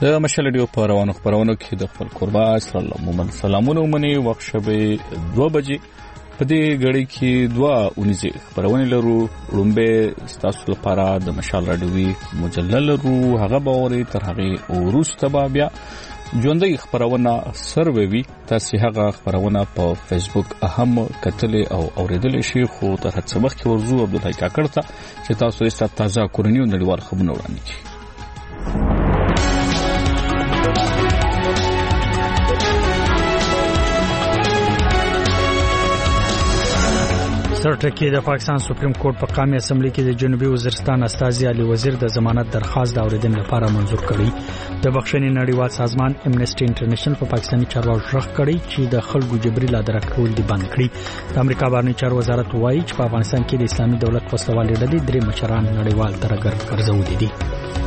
د مشال ډیو په روانو خبرونو کې د خپل قربا صلی الله مومن سلامونه ومني وخت شبه 2 بجې په دې غړي کې 2 اونیزه خبرونه لرو رومبه ستاسو لپاره د مشال رادیوي مجلل لرو هغه باوري تر هغه وروسته بیا ژوندۍ خبرونه سروي تاسو هغه خبرونه په فیسبوک اهم کتل او اوریدل شي خو تر هڅه مخکې ورزو عبد الله کاکړ ته چې تاسو یې تازه کورنی او نړیوال خبرونه وړاندې کړئ. سرټکی د پاکستان سپریم کورټ په قومي اسمبلی کې د جنوبي وزیرستان استازي علي وزیر د ضمانت درخواست د اوریدنې لپاره منظور کړی. د بخښنې نړیوال سازمان امنیسټي انټرنیشنل په پاکستاني چارواکو ژغ کړی چې د خلکو جبري لادرکه کول دي بند کړي. د امریکا بهرنی چارو وزارت وایي چې په افغانستان کې د اسلامي دولت وسلوالې ډلې 3 مشران نړیوال ترګر ګرځولي دي.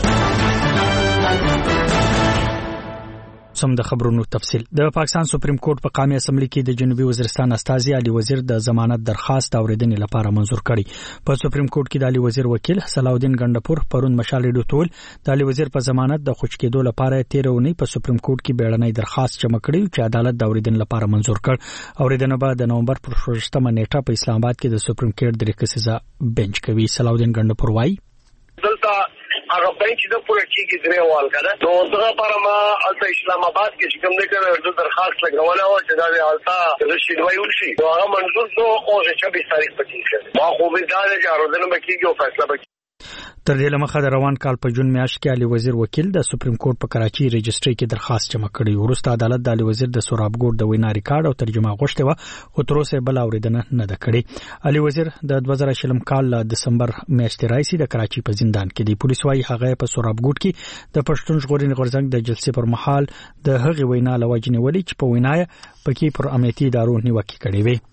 سم د خبرونو تفصیل. د پاکستان سپریم کورټ په قومي اسمبلی کې د جنوبي وزیرستان استازي علي وزیر د ضمانت درخواست اوریدنې لپاره منظور کړی. په سپریم کورټ کې د علي وزیر وکیل صلاحالدین ګندپور پرون مشال ډیو تول د علي وزیر په ضمانت د خوش کېدو لپاره 13 اونۍ په سپریم کورټ کې بیړنۍ درخواست جمع کړی چې عدالت د اوریدنې لپاره منظور کړ. اوریدنه به د نومبر پر 14مه نیټه په اسلام آباد کې د سپریم کورټ د ریکسیزا بنچ کوي. صلاحالدین ګندپور وایي هغه بنچ د پوره کېږي درېوال کنه نو دغه لپاره ما الته اسلام آباد کې چې کوم نه کړو د درخواست لګول او چې دا الته رشید وایي ولشي هغه منظور شو او 26 تاریخ پکې کړ ما خو به دا چې اروندنه بکیږي او فیصله بکیږي. تر دې لمخه د روان کال په جون میاشت کې علي وزیر وکیل د سپریم کورټ په کراچي رجستري کې درخواست جمع کړی. وروسته عدالت د علي وزیر د سورابګور د وینا ریکارډ او ترجمه غوښته و خو تر اوسه بل اوریدنه نه ده کړې. علي وزیر د 2020 کال د دسمبر میاشتې راځي د کراچي په زندان کې دی. پولیس وايي هغه په سورابګور کې د پښتون ژغورنې غورځنګ د جلسې پر مهال د هغې وینا لوجنې ولې چې په وینا پکې پر امنیتي ادارو نیوکه کړې وي.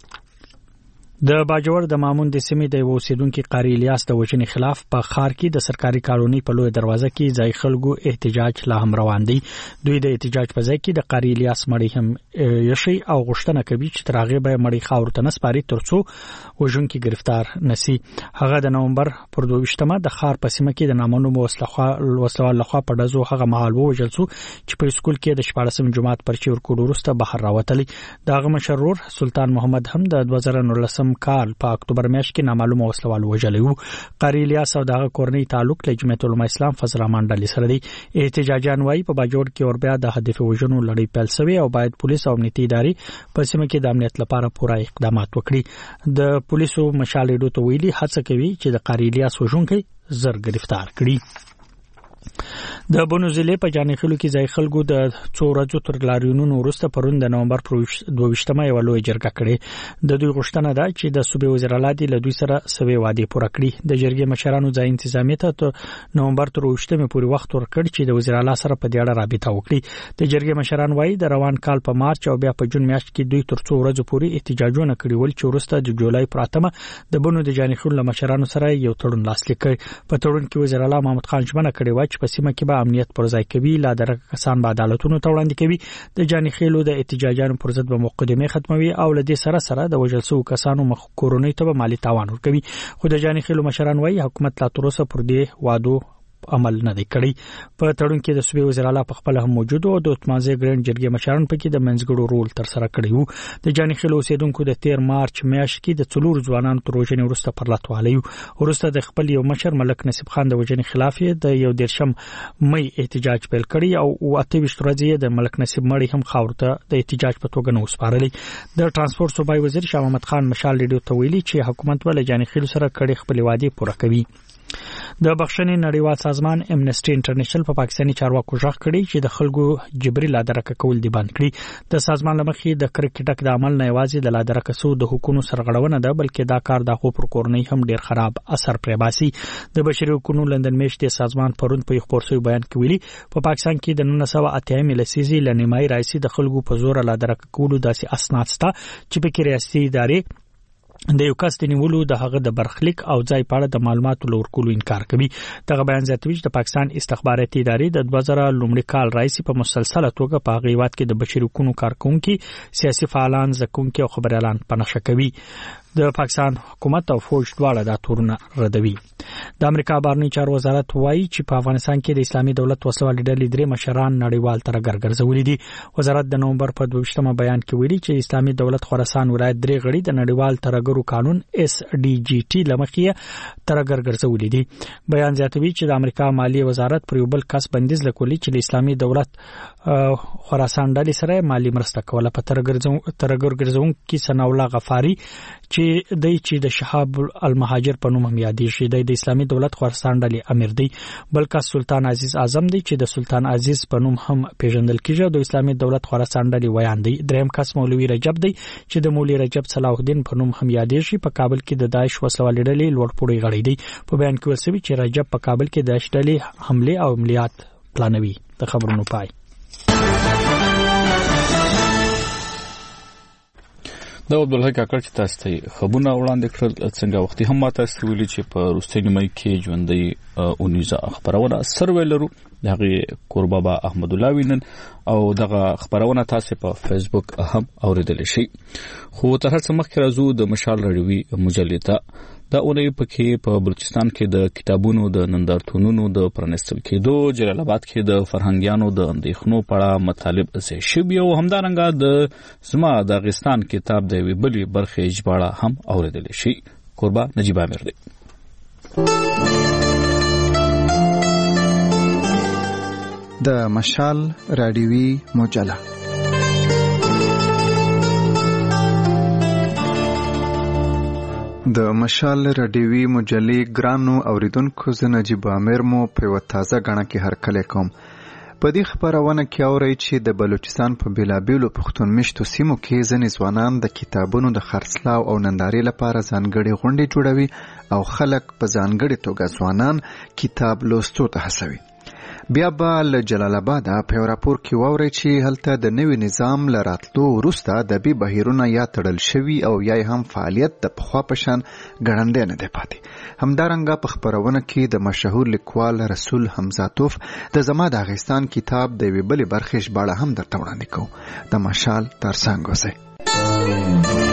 د باجوړ د مامون د سیمې د اوسیدونکو قاری الیاس د وژنې خلاف په خار کې د سرکاري کالونی په لوی دروازه کې ځای خلکو احتجاج لا هم روان دی. دوی د احتجاج په ځای کې د قاری الیاس مړی هم یشي او غشتنه کوي چې ترغه به مړی خاور ته نسپاري ترڅو وژونکو گرفتار نسی. هغه د نومبر پر 22مه د خار په سیمه کې د نامعلوم وسلوال لخوا په دزو هغه محل وژل شو چې په سکول کې د 14 جماعت پرچی ورکوډ وروسته بهر راوتلی. دغه مشرور سلطان محمد هم د 2019 کال په اکتوبر میاشت کې نامعلومه وسلوال وژلی وو. قاری الیاس او دغه کورنۍ تعلق له جمعیت العلماء اسلام فضل الرحمن ډلې سره دی. احتجاجان وايي په باجوړ کې اور بیا د هدف وژنو لړۍ پیل شوې او باید پولیس او امنیتي ادارې په سیمه کې د امنیت لپاره پوره اقدامات وکړي. د پولیسو مشال ډیو ته ویلي هڅه کوي چې د قاری الیاس وژونکي زر گرفتار کړي. د بونو ضلع په جانخیلو کې ځای خلکو د څو ورځو تر لاریونونو وروسته پرون د نومبر پر 22مه یو لوی جرګه کړې. د دوی غوښتنه ده چې د صوبې وزیر اعلی دی له دوی سره سوي وعده پوره کړي. د جرګې مشرانو ځای انتظامیه ته نومبر تر 22مه پورې وخت ورکړ چې د وزیر اعلی سره په دې اړه رابطه وکړي. د جرګې مشران وایي د روان کال په مارچ او بیا په جون میاشت کې دوی تر څو ورځې پورې احتجاجونه کړي ول چې وروسته د جولای پر 8مه د بونو د جانخیلو مشرانو سره یو تړون لاسلیک کړ. په تړون کې وزیر اعلی محمد خان ژمنه کړې و چې په سیمه کې به امنیت پر ځای کوي، لا درک کسان به عدالتونو ته وړاندې کوي، د جانخیلو د احتجاجانو پر ضد به مقدمه ختموي او له دې سره سره د وژل شوو کسانو مخ کورونی ته به مالی تاوان ورکوي. خو د جانخیلو مشران وايي حکومت لا تر اوسه پر دې وعدو عمل نه دی کړی. په تړون کې د صوبې وزیر اعلی په خپل هم موجود او د اتمازه ګرند جرګې مشران پکې د منځګړو رول تر سره کړی وو. د جانخیلو اوسیدونکو د 13 مارچ میاشت کې د څلور ځوانانو تر وژنې وروسته پر لټوالي وروسته د خپل یو مشر ملک نصیب خان د وژنې خلاف د یو 13 مې احتجاج پیل کړی او 28 ورځې د ملک نصیب مړی هم خاورته د احتجاج په توګه نو سپارلی. د ترانسپورت صوبایي وزیر شاه محمد خان مشال ریډیو ته ویلي چې حکومت ول جانخیلو سره کړي خپل وعده پوره کوي. د بخښنې نړیوال سازمان امنیسټي انټرنیشنل په پاکستاني چارواکو ژغ کړی چې د خلکو جبري لادرکه کول دی بند کړي. د سازمان لمخې د کرکټک د عمل نه یوازې د لادرکه سو د حقوقو سرغړونه ده بلکې دا کار د خو پر کورنۍ هم ډیر خراب اثر پرې باسي. د بشري حقوقو لندن میشتي سازمان پرون په خبر شوی بیان کې ویلي په پاکستان کې د 1980 لسیزي لنیمای رئیسي د خلکو په زور لادرکه کولو داسې اسناد شته چې په کې ریاستي ادارې د یو کس د نیولو د هغه د برخلیک او ځای په اړه د معلوماتو لورکولو انکار کوي. دغه بیان زیاتوي چې د پاکستان استخباراتي ادارې د 2000 لومړي کال راځي په مسلسله توګه په غیوات کې د بشري حقوقو کارکونکو، سیاسي فعالان، زکونکو او خبريالان پنځه کوي. د پاکستان حکومت او فوج دواړه دا تورونه ردوي. د امریکا بهرنی چارو وزارت وایي چې په افغانستان کې د اسلامي دولت وسلوالې ډلې درې مشران نړیوال ترګر ګرځولي دي. وزارت د نومبر په 22مه بیان کې ویلي چې اسلامي دولت خراسان ولایت درې غړي د نړیوال ترګرو قانون SDGT لمخې ترګر ګرځولي دي. بیان زیاتوي چې د امریکا مالی وزارت پر یو بل کس بندیز لګولي چې د اسلامي دولت خراسان ډلې سره مالی مرسته کوله. په ترګر ګرځونکو ثناء الله غفاری چې د شهاب المهاجر په نوم هم یادېږي د اسلامي دولت خراسان ډلې امیر دی. بلکې سلطان عزیز اعظم دی چې د سلطان عزیز په نوم هم پیژندل کیږي. د اسلامي دولت خراسان ډلې ویان دی. دریم کس مولوی رجب دی چې د مولوی رجب صلاح الدین په نوم هم یادېږي. په کابل کې د داعش وسلوالې ډلې لوړپوړی غړی دی. په بیان کې ویل شوی چې رجب په کابل کې د داعش ډلې حمله او عملیات پلانوي. د خبرونو پای. دا عبدالحق کاکړ چې تاسو ته خبرونه وړاندې کړل څنګه وختي هم ماته ویلي چې په روسي نیمه کې ژوندۍ اونیزه خبرونه سروي لرو دغه قربابا احمد الله وینن او دغه خبرونه تاسو په فیسبوک هم اوریدل شي. خو تر څو مخکې راځو د مشال رادیوي مجلې ته. دا اونۍ پکې په بلوچستان کې د کتابونو د نندارتونونو د پرانستل کېدو، جلال آباد کې د فرهنګیانو د اندېښنو په اړه مطالب ځای شوي او همدارنګه د زما د افغانستان کتاب د یوې بلې برخې ژباړه هم اوریدل شي. قربا نجیب امیر دی. د مشال رادیوي مجله. د مشال رادیوي مجلې ګرانو اوریدونکو، زه نجیب امیر مو په یوه تازه غڼه کې هرکلی کوم. په دې خبرونه کې اورئ چې د بلوچستان په بیلابیلو پښتون مشتو سیمو کې ځینې ځوانان د کتابونو د خرڅلاو او نندارې لپاره ځانګړې غونډې جوړوي او خلک په ځانګړې توګه ځوانان کتاب لوستو ته هڅوي. بیا به له جلال آباد په یو راپور کې واورئ چې هلته د نوي نظام له راتلو وروسته ادبي بهیرونه یا تړل شوي او یا هم فعالیت د پخوا په شان ګړندی نه دی پاتې. همدارنګه په خپرونه کې د مشهور لیکوال رسول حمزه توف د زما د افغانستان کتاب د یوې بلې برخې ژباړه هم درته وړاندې کوو. د مشال ترڅنګ اوسئ.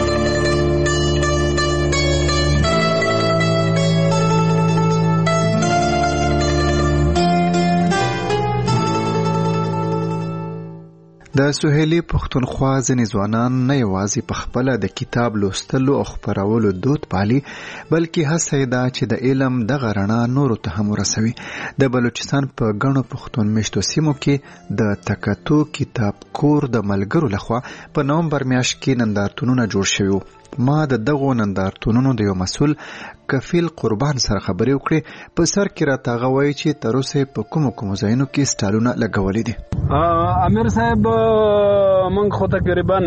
د سهیلي پښتونخوا ځینې ځوانان نه یوازې په خپله د کتاب لوستلو او خپرولو دود پالي، بلکې هڅه یې ده چې د علم دغه رڼا نورو ته هم ورسوي. د بلوچستان په ګڼو پښتون مشتو سیمو کې د تکتو کتاب کور د ملګرو لخوا په نومبر میاشت کې نندارتونونه جوړ شوي. ما د دغو نندارتونونو د یو مسؤل کفیل قربان سره خبرې وکړې. په سر کې راته هغه وایي چې تر اوسه په کومو ځایونو کې سټالونه لګولي دي. امیر صاحب موږ خو تقریبا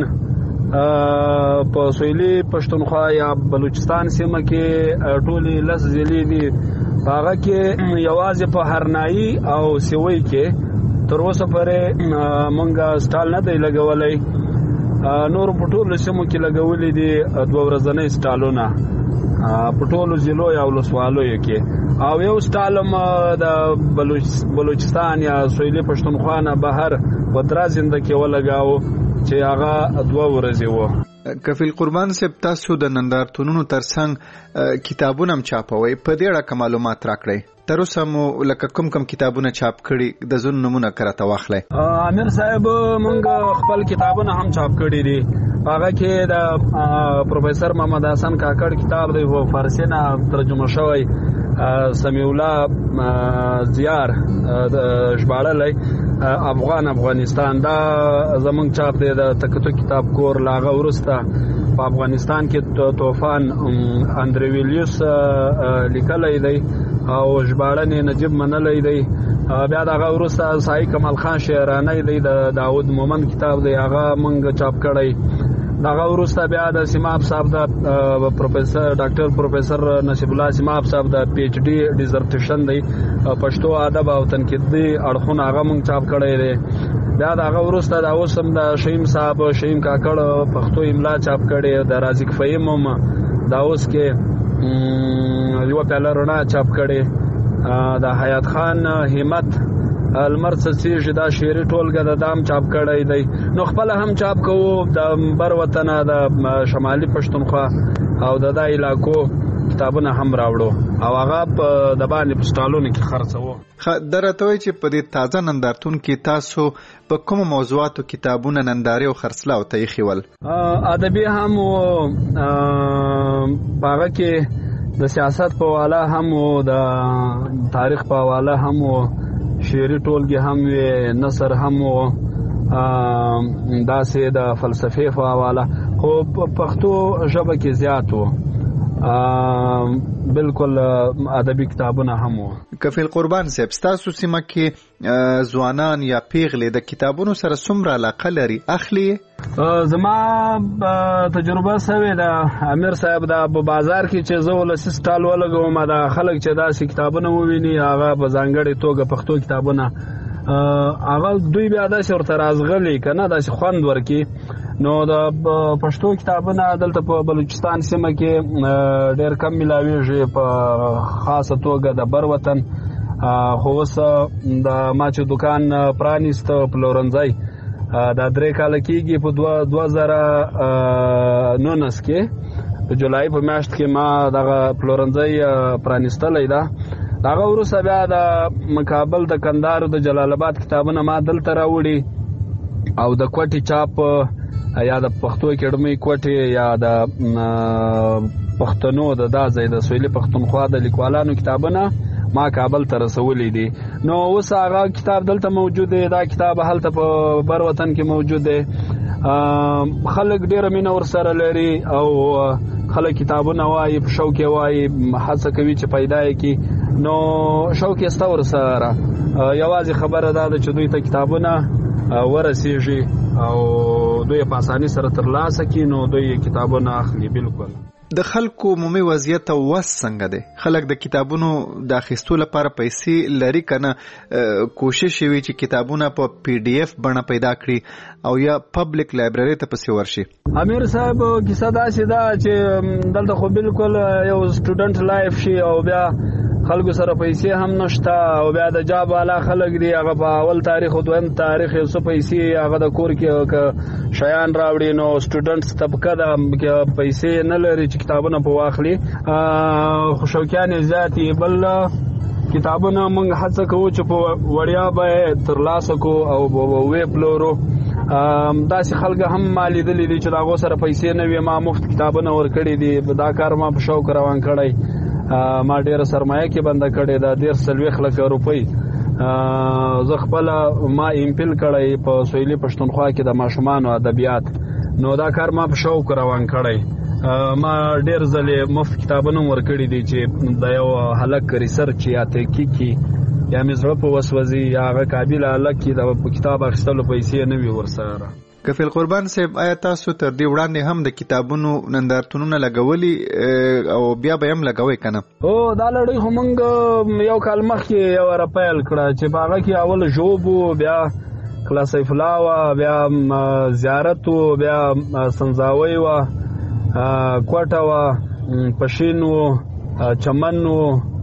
په سویلي پښتونخوا یا بلوچستان سیمه کې ټولې 10 ضلعې دي. هغه کې یوازې په هرنایي او سیوی کې تر اوسه پورې موږ سټال نه دی لګولی. نور په ټولو سیمو کې لګولې دي 2 ورځنۍ سټالونه په ټولو ضلعو یا ولسوالیو کې، او یو سټال د بلوچستان یا سویلي پښتونخوا نه بهر په درازنده کې ولګاو چې هغه 2 ورځې وو. کفیل قربان صاحب، تاسو د نندارتونونو ترڅنګ کتابونه هم چاپوئ، په دې اړه معلومات راکړئ. تر اوسه مو لکه کوم کتابونه چاپ کړي د ځینو نمونه راته واخلئ. امیر صاحب موږ خپل کتابونه هم چاپ کړي دي. هغه کې د پروفیسر محمد حسن کاکړ کتاب دی، فارسی نه ترجمه شوی، سمیع الله زیار ژباړلی افغانستان. دا زمونږ چاپ دی د تکتو کتاب کور. لاغه ورسته په افغانستان کې طوفان اندریویلیوس لیکلی دی او ژباړن نجیب منلی دی. بیا دغه وروسته سایي کمال خان شعرانی دی، د داود مومند کتاب دی، هغه موږ چاپ کړی. دغه وروسته بیا د سیماب صاحب د پروفیسر ډاکټر پروفیسر نصیب الله سیماب صاحب د پی ایچ ډي ډیزرټیشن دی پښتو ادب او تنقیدي اړخونه، هغه موږ چاپ کړی دی. بیا دغه وروسته د اوسم د شهیم صاحب شهیم کاکړ پښتو املا چاپ کړی، د رازق فهیم هم دا اوس کې یو پیاله رڼا چاپ کړی، د حیات خان همت المر څڅېږي دا شعري ټولګه د دام چاپ کړی دی. نو خپل هم چاپ کوو د بر وطن د شمالي پښتونخوا او د علاقو کتابونه هم راوړو او هغه په د باندې په سټالونو کې خرڅوو. درته وایي چې په دې تازه نندارتون کې تاسو په کوم موضوعاتو کتابونه نندارې او خرڅلاو ته ایښي ول؟ ادبي هم و، هغه کې د سیاست په حواله هم و، د تاریخ په حواله هم و، شعري ټولګې هم وې، نثر هم و، داسې د فلسفې په حواله، خو په پښتو ژبه کې زیات و. بالکل ادبي کتابونه هم و. کفیل قربان صاحب، ستاسو سیمه کې ځوانان یا پیغلې د کتابونو سره څومره علاقه لري؟ اخلي؟ زما تجربه سوې ده امیر صاحب، د بازار کې چې زه ولسي سټال ولګوم، دا خلک چې داسې کتابونه وویني هغه په ځانګړې توګه پښتو کتابونه هغه دوی بیا داسې ورته رازغلي که نه داسې خوند ورکي. نو د پښتو کتابونه دلته په بلوچستان سیمه کې ډېر کم ملاویږي، په خاصه توګه د بر وطن. خو اوس د ما چې دکان پرانیست پلورنځی دا 3 کاله کېږي، په 2019 کې په جولای په میاشت کې ما دغه پلورنځی پرانیستلی ده. هغه وروسته بیا د مکابل د کندهار د جلال آباد کتابونه ما دلته راوړي او د کوټې چاپ یا د پښتو اکیډمۍ کوټې یا د پښتنو د دا ځای د سویلي پښتونخوا د لیکوالانو کتابونه ما کابل ته رسولي دي. نو اوس هغه کتاب دلته موجود دی، دا کتاب هلته په بر وطن کې موجود دی. خلک ډېره مینه ورسره لري او خلک کتابونه وایي، په شوق یې وایي، هڅه کوي چې پیدا یې کړي. نو شوق یې شته ورسره. یوازې خبره دا ده چې دوی ته کتابونه ورسیږي او دوی په اسانۍ سره ترلاسه کړي، نو دوی کتابونه اخلي. بالکل د خلکو عمومي وضعیت او وس څنګه دی؟ خلک د کتابونو د اخیستو لپاره پیسې لري که نه؟ کوشش وي چې کتابونه په PDF بڼه پیدا کړي او یا پبلک لایبرري ته پسې ورشي؟ امیر صاحب کیسه داسې ده چې دلته خو بالکل یو سټوډنټ لایف شي او بیا خلکو سره پیسې هم نشته او بیا د جاب والا خلک دی، هغه په اول تاریخ او دویم تاریخ یو څه پیسې هغه د کور کې شیان راوړي. نو سټوډنټس طبقه د پیسې نه لري چې کتابونه په واخلي، خو شوقیان یې زیات دي. بل کتابونه موږ هڅه کوو چې په وړیا بیه ترلاسه کړو او وې پلورو. داسې خلک هم ما لیدلي دي چې د هغو سره پیسې نه وي، ما مفت کتابونه ورکړي دي. دا کار ما په شوق روان کړی، ما ډیره سرمایه کې بنده کړې ده، 1.4 لک روپۍ. زه خپل ما ایمپل کړی په سویلي پښتونخوا کې د ماشومانو ادبیات. نو دا کار ما په شوق روان کړی. ما ډیر ځلې مفت کتابونه ورکړي دي چې د یو هلک ریسرچ یا تحقیق کې یا مې زړه په وسوځي یا هغه قابل هلک کې د کتاب اخیستلو پیسې نه وي ورسره. کفیل قربان صاحب، آیا تاسو تر دې وړاندې هم د کتابونو نندارتونونه لګولي او بیا به هم لګوئ که نه؟ دا لړۍ خو موږ یو کال مخکې یو پیل کړه چې په هغه کې اول ژوب و، بیا کلاسیف لا وه، بیا زیارت و، بیا سنځاوۍ وه، کوټه وه، پشین و، چمن و،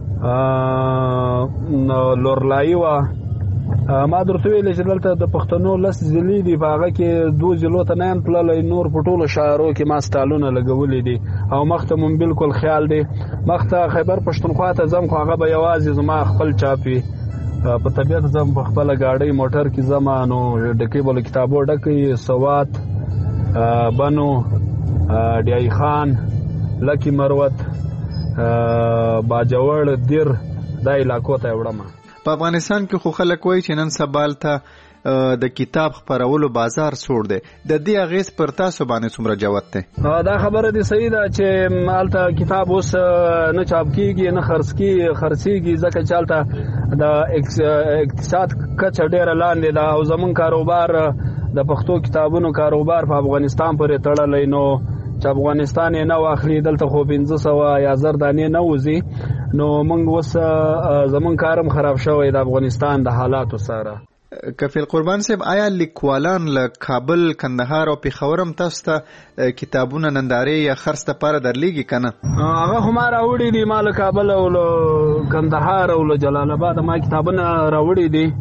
لورلایي وه. ما درته ویلې چې دلته د پښتنو 10 ضلعې دي، په هغه کې 2 ضلعو ته نه یم تللی، نور په ټولو شاعرو کې ما سټالونه لګولي دي او مخته مون بالکل خیال دی مخته خیبر پښتونخوا ته ځم، خو هغه به یوازې زما خپل چاپ وي. په طبیعت ځم، په خپله ګاډۍ موټر کې ځم، نو ډکې به له کتابو ډکې سوات، بنو، ډیای خان، لکی مروت، باجوړ، دیر، دا علاقو ته وړم. په افغانستان کې خو خلک وایي چې نن سبا ته د کتاب خپرولو بازار سوړ دی، د دې اغیز پر تاسو باندې څومره جوت دی؟ دا خبره دې صحیح ده چې هلته کتاب اوس نه چاپ کیږي نه خرڅیږي، ځکه چې هلته د اقتصاد کچه ډیره لاندې ده او زمون کاروبار د پښتو کتابونو کاروبار په افغانستان پورې تړلی. نو چې افغانستان یې نه واخلي، دلته خو 500 یا 1000 دانې نه وځي. نو موږ اوس زمون کارم خراب شوی د افغانستان د حالاتو سره. کفیل قربان صاحب، آیا لیکوالان له کابل، کندهار او پېښور هم تاسو ته کتابونه نندارې یا خرڅ لپاره درلیږي که نه؟ هغه خو ما راوړي دي، ما له کابل او له کندهار او له جلال آباد ما کتابونه راوړي دي.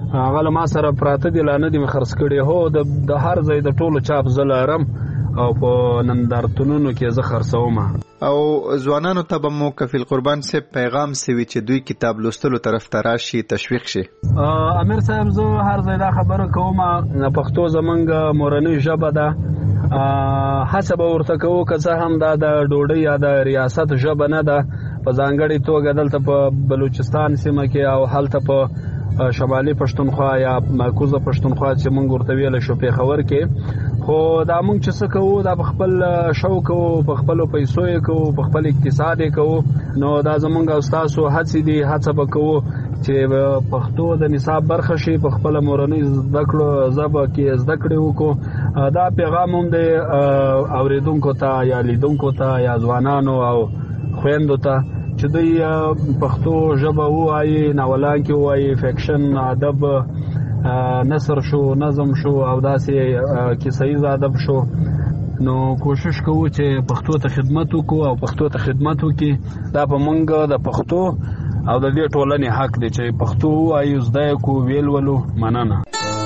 هغه له ما سره پراته دي، لا نه دي مې خرڅ کړي. هو د هر ځای د ټولو چاپ زه لرم او په نندارتونونو کې زه خرڅوم. او ځوانانو ته به مو کفیل قربان سے پیغام سوي چې دوی کتاب لوستلو طرف ته راشي، تشویق شي؟ امیر صاحب زه هر ځای دا خبره کوم، پښتو زمونږ مورنۍ ژبه ده. هڅه به ورته کوو که څه هم دا د ډوډۍ یا د ریاست ژبه نه ده، په ځانګړې توګه دلته په بلوچستان سیمه کې او هلته په شمالي پښتونخوا یا معکوسه پښتونخوا چې مونږ ورته ویل شو پېښور کې. خو دا مونږ چې څه کوو دا په خپل شوق او په خپلو پیسو یې کوو، په خپل اقتصاد یې کوو. نو دا زمونږ او ستاسو هڅې دي، هڅه به کوو چې پښتو د نصاب برخه شي، په خپل مورنۍ زده کړو ژبه کې زده کړې وکړو. دا پیغام هم دی اوریدونکو ته یا لیدونکو ته یا ځوانانو او خویندو ته چې دوی پښتو ژبه ووایي، ناولان کې ووایي، فیکشن، ادب، نثر شو، نظم شو او داسې کیسه ییز ادب شو. نو کوشش کوو چې پښتو ته خدمت وکړو او پښتو ته خدمت وکړي. دا په مونږ د پښتو او د دې ټولنې حق دی چې پښتو ووایو، زده یې کړو، ویل ولو. مننه.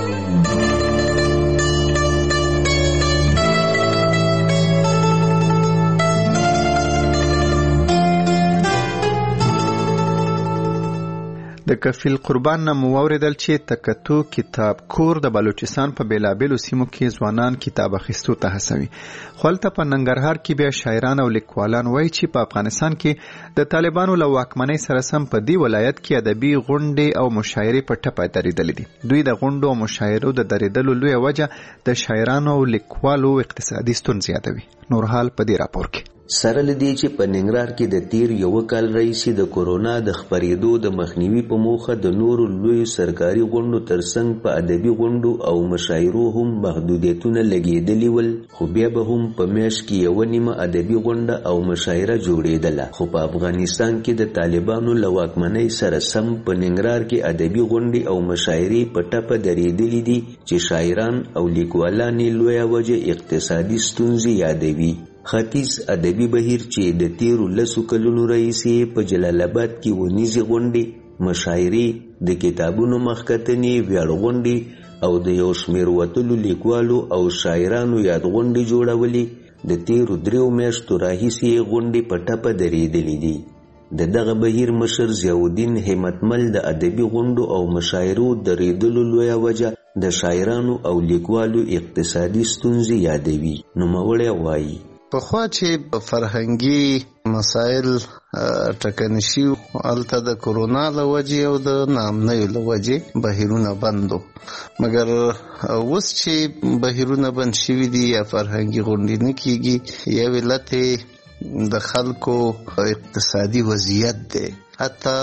د کفیل قربان نه مو واوریدل چې تکتو کتاب کور د بلوچستان په بیلابیلو سیمو کې ځوانان کتاب اخیستو ته هڅوي. خو هلته په ننګرهار کې بیا شاعران او لیکوالان وایي چې په افغانستان کې د طالبانو له واکمنۍ سره سم په دې ولایت کې ادبي غونډې او مشاعرې په ټپه درېدلې دي. دوی د غونډو او مشاعرو د درېدلو لویه وجه د شاعرانو او لیکوالو اقتصادي ستونزې یادوي. نورحال په دې راپور کې سره لدی چې په ننګرهار کې د تیر یو کال راهیسې د کورونا د خپرېدو د مخنیوي په موخه د نورو لوی سرکاري غونډو ترڅنګ په ادبي غونډو او مشاعرو هم محدودیتونه لګېدلي ول. خو بیا به هم په میاشت کې یوه نیمه ادبي غونډه او مشاعره جوړېدله. خو په افغانستان کې د طالبانو له واکمنۍ سره سم په ننګرهار کې ادبي غونډې او مشاعرې په ټپه درېدلې دي چې شاعران او لیکوالان یې لویه وجه اقتصادي ستونزې یادوي. ختیځ ادبي بهیر چې د تیرو 10 کلونو راهیسې په جلال آباد کې ونیزې غونډې، مشاعرې، د کتابونو مخکتنې، ویاړ غونډې او د یو شمېر وتلو لیکوالو او شاعرانو یاد غونډې جوړولې، د تیرو 3 میاشتو راهیسې غونډې په ټپه درېدلې دي. د دغه بهیر مشر ضیاءالدین همتمل د ادبي غونډو او مشاعرو درېدلو لویه وجه د شاعرانو او لیکوالو اقتصادي ستونزې یادوي. نوموړی وایي پخوا چې فرهنګي مسایل ټکنی شي، هلته د کورونا له وجې او د ناامنیو له وجې بهیرونه بند وو. مګر اوس چې بهیرونه بند شوي دي یا فرهنګي غونډې نه کېږي، یو علت د خلکو اقتصادي وضعیت دی. حتی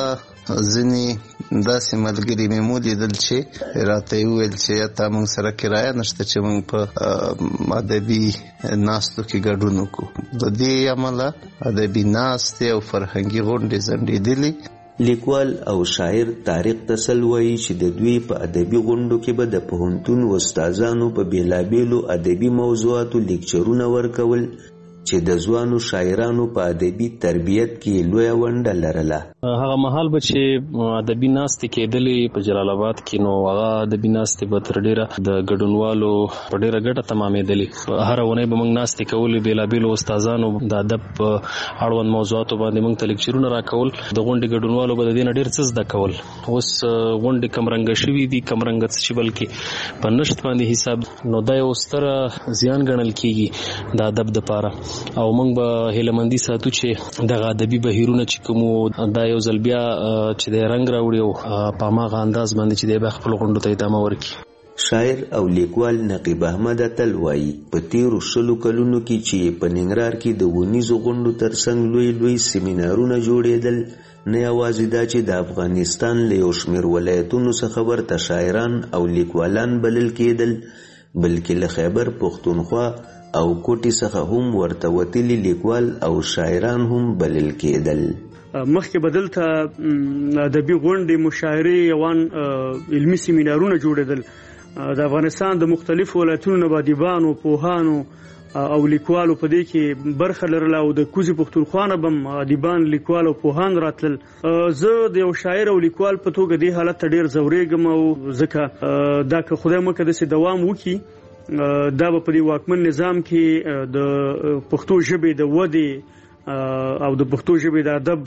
ځینې داسې ملګري مې ولیدل چې راته یې وویل چې تا موږ سره کرایه نشته چې موږ په ادبي ناستو کې ګډون وکړو. د دې امله ادبي ناستې او فرهنګي غونډې ځنډېدلې. لیکوال او شاعر طارق تسل وایي چې د دوی په ادبي غونډو کې به د پوهنتون استادانو په بیلابیلو ادبي موضوعاتو لیکچرونه ورکول چې د ځوانو شاعرانو په ادبي تربیت کې لویه ونډه لرله. هغه مهال به چې ادبي ناستې کېدلې په جلال آباد کې، نو هغه ادبي ناستې به تر ډېره د ګډونوالو په ډېره ګټه تمامېدلې. هره اونۍ به موږ ناستې کولې، بیلابیلو استادانو د ادب په اړوند موضوعاتو باندې موږ ته لیکچرونه راکول. د غونډې ګډونوالو به د دې نه ډېر څه زده کول. اوس غونډې کمرنګه شوي دي، کمرنګه څه چې بلکې په نشت باندې حساب. نو دا یو ستره زیان ګڼل کېږي د ادب دپاره، او موږ به هیلهمندي ساتو چې دغه ادبي بهیرونه چې کوم دا یو ځل بیا چې د رنګ راوړي او په هماغه انداز باندې چې دی بیا خپلو غونډو ته ادامه ورکړي. شاعر او لیکوال نقیب احمد اتل وایي په تیرو 20 کلونو کې چې په ننګرهار کې د ونیزو غونډو ترڅنګ لوی لوی سیمینارونه جوړېدل، نه یوازې دا چې د افغانستان له یو شمېر ولایتونو څخه ورته شاعران او لیکوالان بلل کېدل، بلکې له خیبر پښتونخوا او کوټي څخه هم ورته وتلي لیکوال او شاعران هم بلل کېدل. مخکې بدلته ادبي غونډې، مشاعرې، یوان علمي سیمینارونه جوړېدل. د افغانستان د مختلفو ولایتونو نه ادیبانو، پوهانو او لیکوالو په دې کې برخه لرله او د کوزي پښتونخوا بم ادیبان لیکوال او پوهان راتلل. زه د یو شاعر او لیکوال په توګه دې حالت ته ډیر زورېږم او ځکه دا که خدای مکه داسې دوام وکړي دا به په دې واکمن نظام کې د پښتو ژبې د ودې او د پښتو ژبې د ادب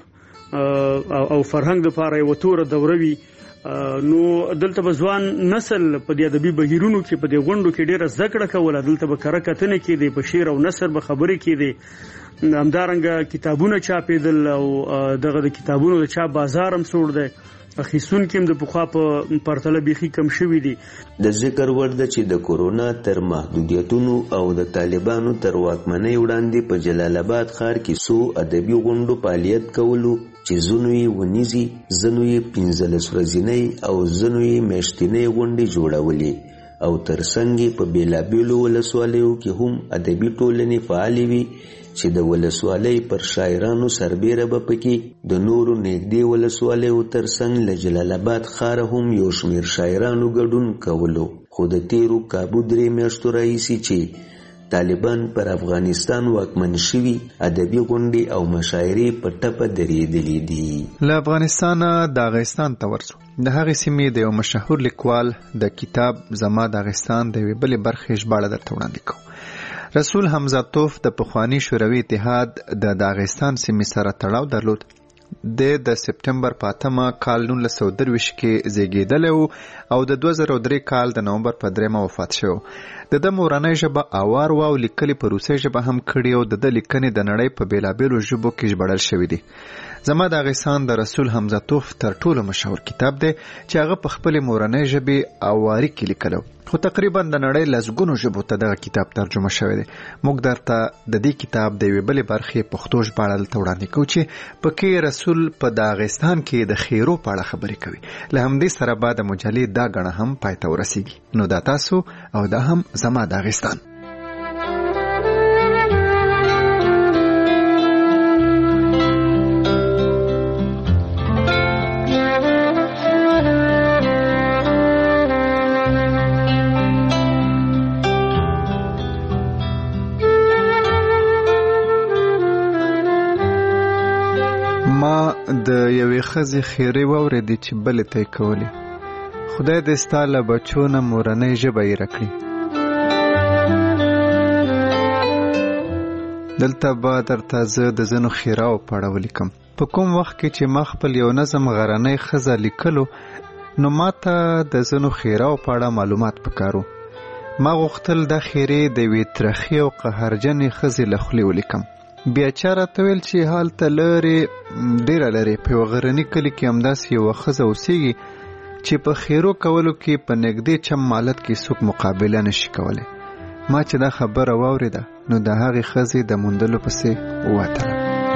او فرهنګ لپاره یو توره دوره وي. نو دلته به ځوان نسل په دې ادبي بهیرونو کې په دې غونډو کې ډیره زده کړه کوله. دلته به کره کتنې کېدې، په شعر او نثر به خبرې کېدې، همدارنګه کتابونه چاپېدل او دغه د کتابونو د چاپ بازار هم سوړ دی، اخیستونکي هم د پخوا په پرتله بیخي کم شوي دي. د ذکر وړ ده چې د کورونا تر محدودیتونو او د طالبانو تر واکمنۍ وړاندې په جلال آباد ښار کې څو ادبي غونډو فعالیت کولو چې ځینو یې ونیزي، ځینو یې 15 ورځنۍ او ځینو یې میاشتنۍ غونډې جوړولې او ترڅنګ یې په بېلابېلو ولسوالیو کې هم ادبي ټولنې فعالې وي چې د ولسوالۍ پر شاعرانو سربیره به پکې د نورو نږدې ولسوالیو ترڅنګ له جلال آباد ښاره هم یو شمېر شاعرانو ګډون کولو. خو د تیرو کابو 3 میاشتو راهیسې چې طالبان پر افغانستان واکمن شوي، ادبي غونډې او مشاعرې په ټپه درېدلې دي. له افغانستانه داغستان ته ورسو. د هغې سیمې د یو مشهور لیکوال د کتاب زما داغستان د یوې بلې برخې ژباړه درته وړاندې کوو. رسول حمزه توف د پخواني شوروي اتحاد د داغستان سیمې سره تړاو درلود. د سپټمبر په 8 کال 1923 کې زیږیدلی او د 2003 کال د نومبر په 3 وفات شو. د مورنۍ ژبه اوار او لیکلي په روسي ژبه هم کړي او د لیکنې د نړۍ په بیلابیلو ژبو کې ژباړل شوی دی. زما داغستان د رسول حمزه توف تر ټولو مشهور کتاب دی چې هغه په خپل مورنۍ ژبه اواري کې لیکلو، خو تقریبا د نړۍ لسګونو ژبو ته دغه کتاب ترجمه شوی دی. موږ درته د دې کتاب د یوې بلې برخې پښتو ژباړه دلته وړاندې کوو چې پکې رسول په داغستان کې د خیرو په اړه خبرې کوي. له همدې سره به د مجلې دا ګڼه هم پای ته ورسیږي. نو دا تاسو او دا هم زما داغستان. د یوې ښځې خیرې واورېدې چې بلې ته یې کولې. خدای دې ستا له بچو نه مورنۍ ژبه یې راکړي. دلته به درته زه د ځینو خیراو په اړه ولیکم. په کوم وخت کې چې ما خپل یو نظم غرنۍ ښځه لیکلو، نو ما ته د ځینو خیراو په اړه معلومات پکارو. ما غوښتل دا خیرې د یوې ترخې او قهرجنې ښځې له خولې ولیکم. بیا چا راته ویل چې هلته لرې ډیره لرې په یوه غرني کلي کې همداسې یوه ښځه اوسیږي چې په خیرو کولو کې په نږدې چم مالت کې څوک مقابله نشي کولی. ما چې دا خبره واورېده نو د هغې ښځې د موندلو پسې ووتلم.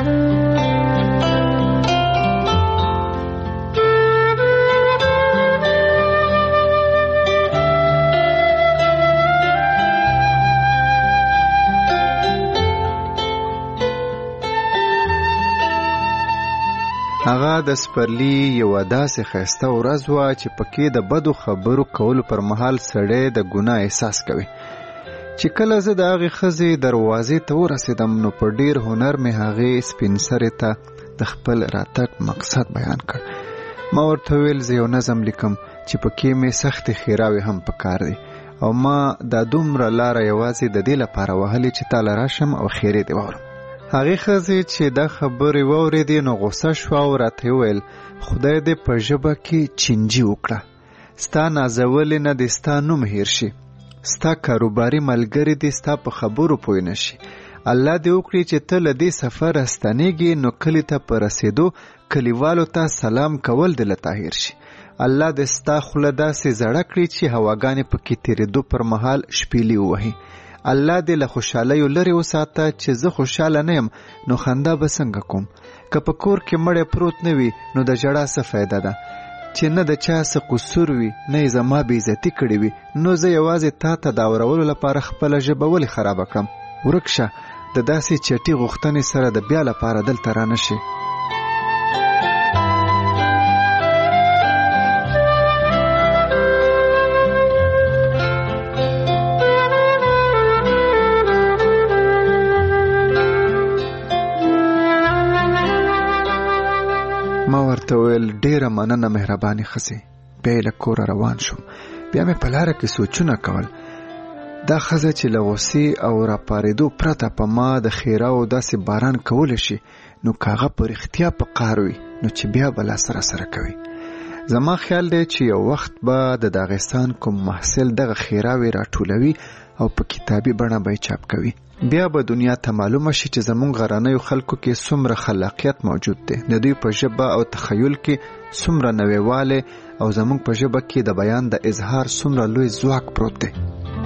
هغه د سپرلي یوه داسې ښایسته ورځ وه چې پکې د بدو خبرو کولو پر مهال سړی د ګناه احساس کوي. چې کله زه د هغې ښځې دروازې ته ورسېدم نو په ډېر هنر مې هغې سپین سرې ته د خپل راتګ مقصد بیان کړ. ما ورته ویل زه یو نظم لیکم چې پکې مې سختې خیراوې هم پکار دی او ما دا دومره لاره یوازې د دې لپاره وهلې چې تاله راشم او خیرې دې واورم. هغې ښځې چې دا خبرې واورېدې نو غوسه شوه او راته وویل خدای دې په ژبه کې چینجي وکړه، ستا نازولې نه دې ستا نوم هیر شي، ستا کاروباري ملګري دې ستا په خبرو پوه نه شي. الله دې وکړي چې ته له دې سفر ستنېږې نو کلي ته په رسېدو کلیوالو ته سلام کول دې له تاهیر شي. الله دې ستا خوله داسې زړه کړي چې هواګانې پکې تېرېدو پر مهال شپېلې ووهي. الله دې له خوشحالیو لرې وساته چې زه خوشحاله نه یم نو خندا به څنګه کوم. که په کور کې مړی پروت نه وي نو د ژړا څه فایده ده. چې نه د چا څه قصور وي نه یې زما بې عزتي کړې وي نو زه یوازې تا ته د اورولو لپاره خپله ژبه ولې خرابه کړم. ورک شه، د داسې چټي غوښتنې سره د بیا لپاره دلته رانه شي. ورته ویل ډیره مننه مهرباني ښځې. بیا له کوره روان شوم. بیا مې په لاره کې سوچونه کول. دا ښځه چې له غوسې او راپارېدو پرته په ما د ښېراو داسې باران کولی شي، نو که هغه په رښتیا په قهر وي نو چې بیا به لا سره کوي. زما خیال دی چې یو وخت به د داغستان کوم محصل دغه ښېراوې راټولوي او په کتابي بڼه به یې چاپ کوي. بیا به دنیا ته معلومه شي چې زموږ غرنیو خلکو کې څومره خلاقیت موجود دی، د دوی په ژبه او تخیل کې څومره نویوالی او زموږ په ژبه کې د بیان د اظهار څومره لوی ځواک پروت دی.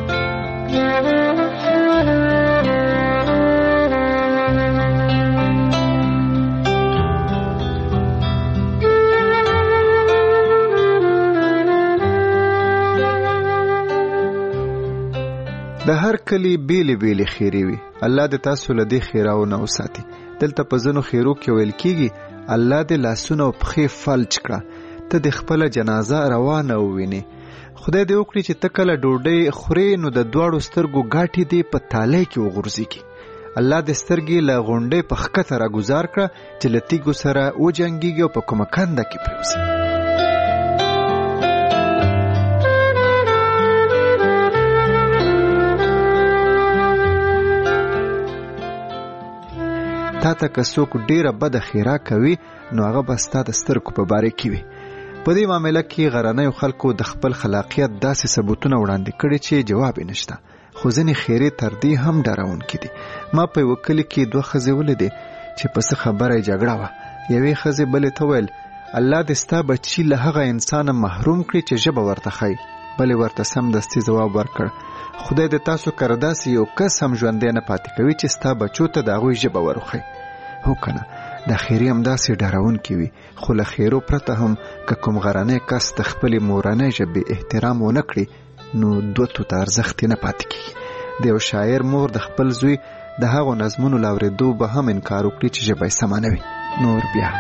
د هر کلی بیلی بیلی خیری وي. الله دې تاسو له دې خیراو نه وساتي. دلته په ځینو خیرو کې ویل کېږي الله دې لاسونه او پښې فلج کړه، ته د خپله جنازه روانه ووینې. خدای دې وکړي چې ته کله ډوډۍ خورې نو د دواړو سترګو ګاټې دې په تالی کې وغورځېږي. الله دې سترګې له غونډۍ په ښکته راګوزار کړه چې له تیږو سره وجنګېږي او په کومه کنده کې پرېوځي. تا ته که څوک ډیره بده ښېرا کوي نو هغه به ستا د سترګو په باره کې وي. په دې معامله کې غرنیو خلکو د خپل خلاقیت داسې ثبوتونه وړاندې کړي چې جواب یې نشته، خو ځینې خیرې تر دې هم ډارونکي دي. ما په یوه کلي کې 2 ښځې ولیدې چې په څه خبره یې جګړه وه. یوې ښځې بلې ته ویل الله دې ستا بچي له هغه انسانه محروم کړي چې ژبه ورته ښایي. بلې ورته سمدستي ځواب ورکړ خدای دې تاسو کره داسې یو کس هم ژوندی نه پاتې کوي چې ستا بچو ته د هغوی ژبه وروښایي. هو کنه دا خیرې هم داسې ډارونکي وي، خو له خیرو پرته هم که کوم غرنی کس د خپلې مورنۍ ژبې احترام ونه کړي نو دوتو ته ارزښت نه پاتې کېږي. د یو شاعر مور د خپل زوی د هغو نظمونو له اورېدو به هم انکار وکړي چې ژبه یې سمه نه وي. نور بیا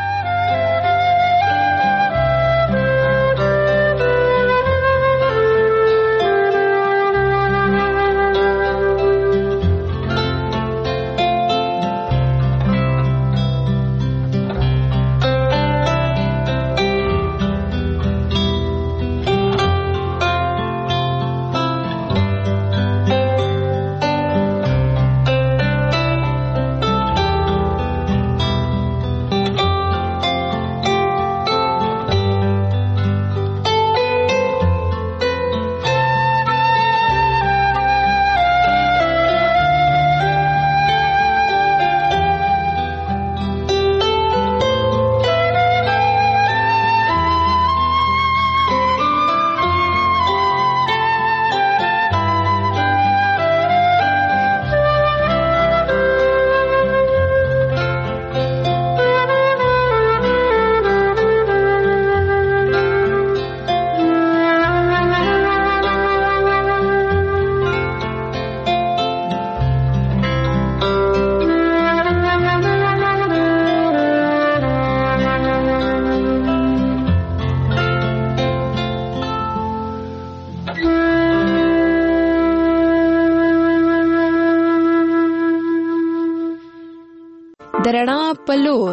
درنا پلور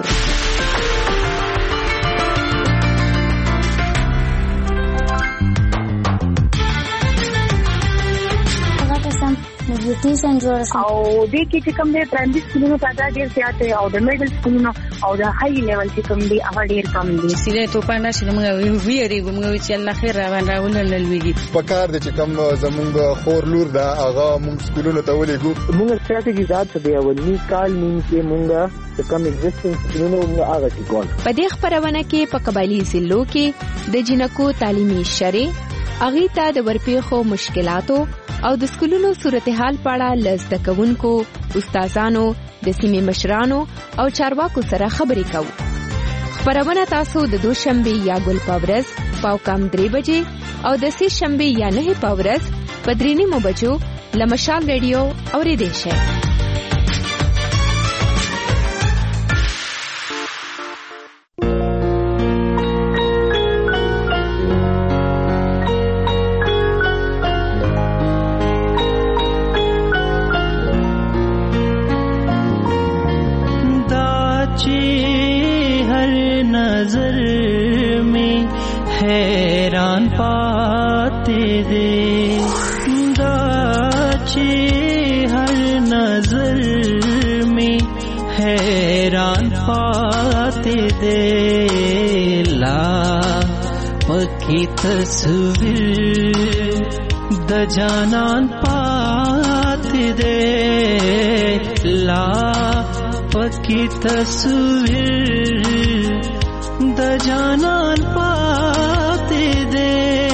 نیوټریشن جوړ او د کې چې کوم د پرایمري سکولونو تعداد ډیر زیات دی او د میډل سکولونو او د هاي لیول چې کوم دی هغه ډیر کم دي. سیده ته پاندې چې موږ ویریږو موږ چې الله خیر راولل لويږي په کار دي چې کوم زمونږ خور لور دا هغه موږ سکولونو ته ولېګو. موږ ستراتیژي ذات دی ولني کال نیم کې موږ چې کوم ایگزیسټنس سکولونو موږ هغه کې ګول. په دې خبرونه کې په قبایلی ضلعو کې د جنکو تعلیمي شری اغه ته د ورپېخو مشکلاتو او د سکولونو صورتحال پاړه لزد کوونکو استادانو د سیمې مشرانو او چارواکو سره خبرې کوو. خبرونه تاسو د دوشنبه یا ګل پاورز پاو کم 3 بجې او د سې شنبه یا 9 پاورز پدرینی مو بچو لمشال ریډیو اوریدئ شئ. हर नजर हैरान पाते दे दाचे हर नजर में हैरान पाते दे ला पक्की तस्वीर द जानान पाते दे ला पक्की तस्वीर द जानान पाते दे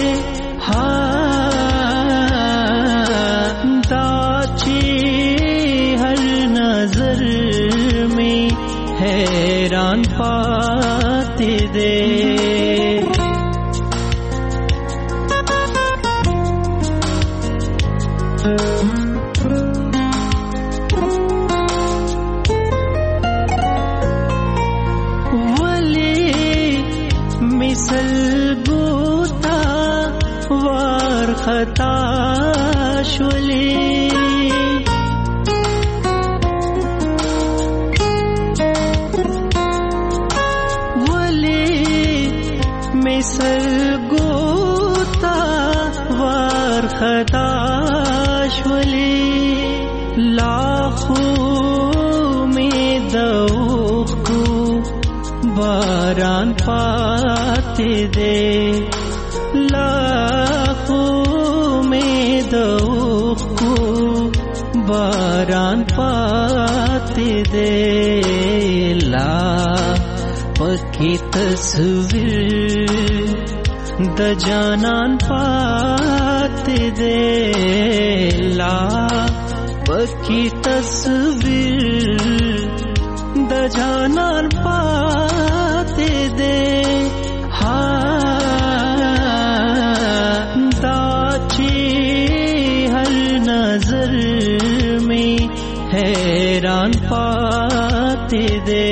दाचे हर नजर में हैरान पाते दे सलगोता वार खता शुले वले में सलगोता वार खता शुले लाखों में दौखू बारान पाते दे लाखों में दौखू बारान पाते दे ला पक्की तस्वीर द जानान पाते दे ला पक्की तस्वीर द जानान पाते दे दाचे हर नजर में हैरान पाते दे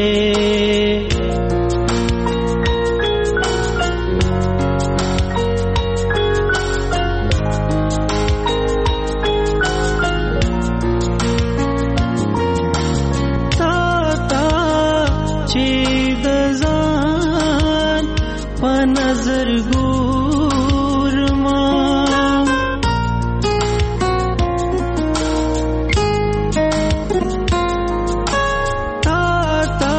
नजर गूर मां ताता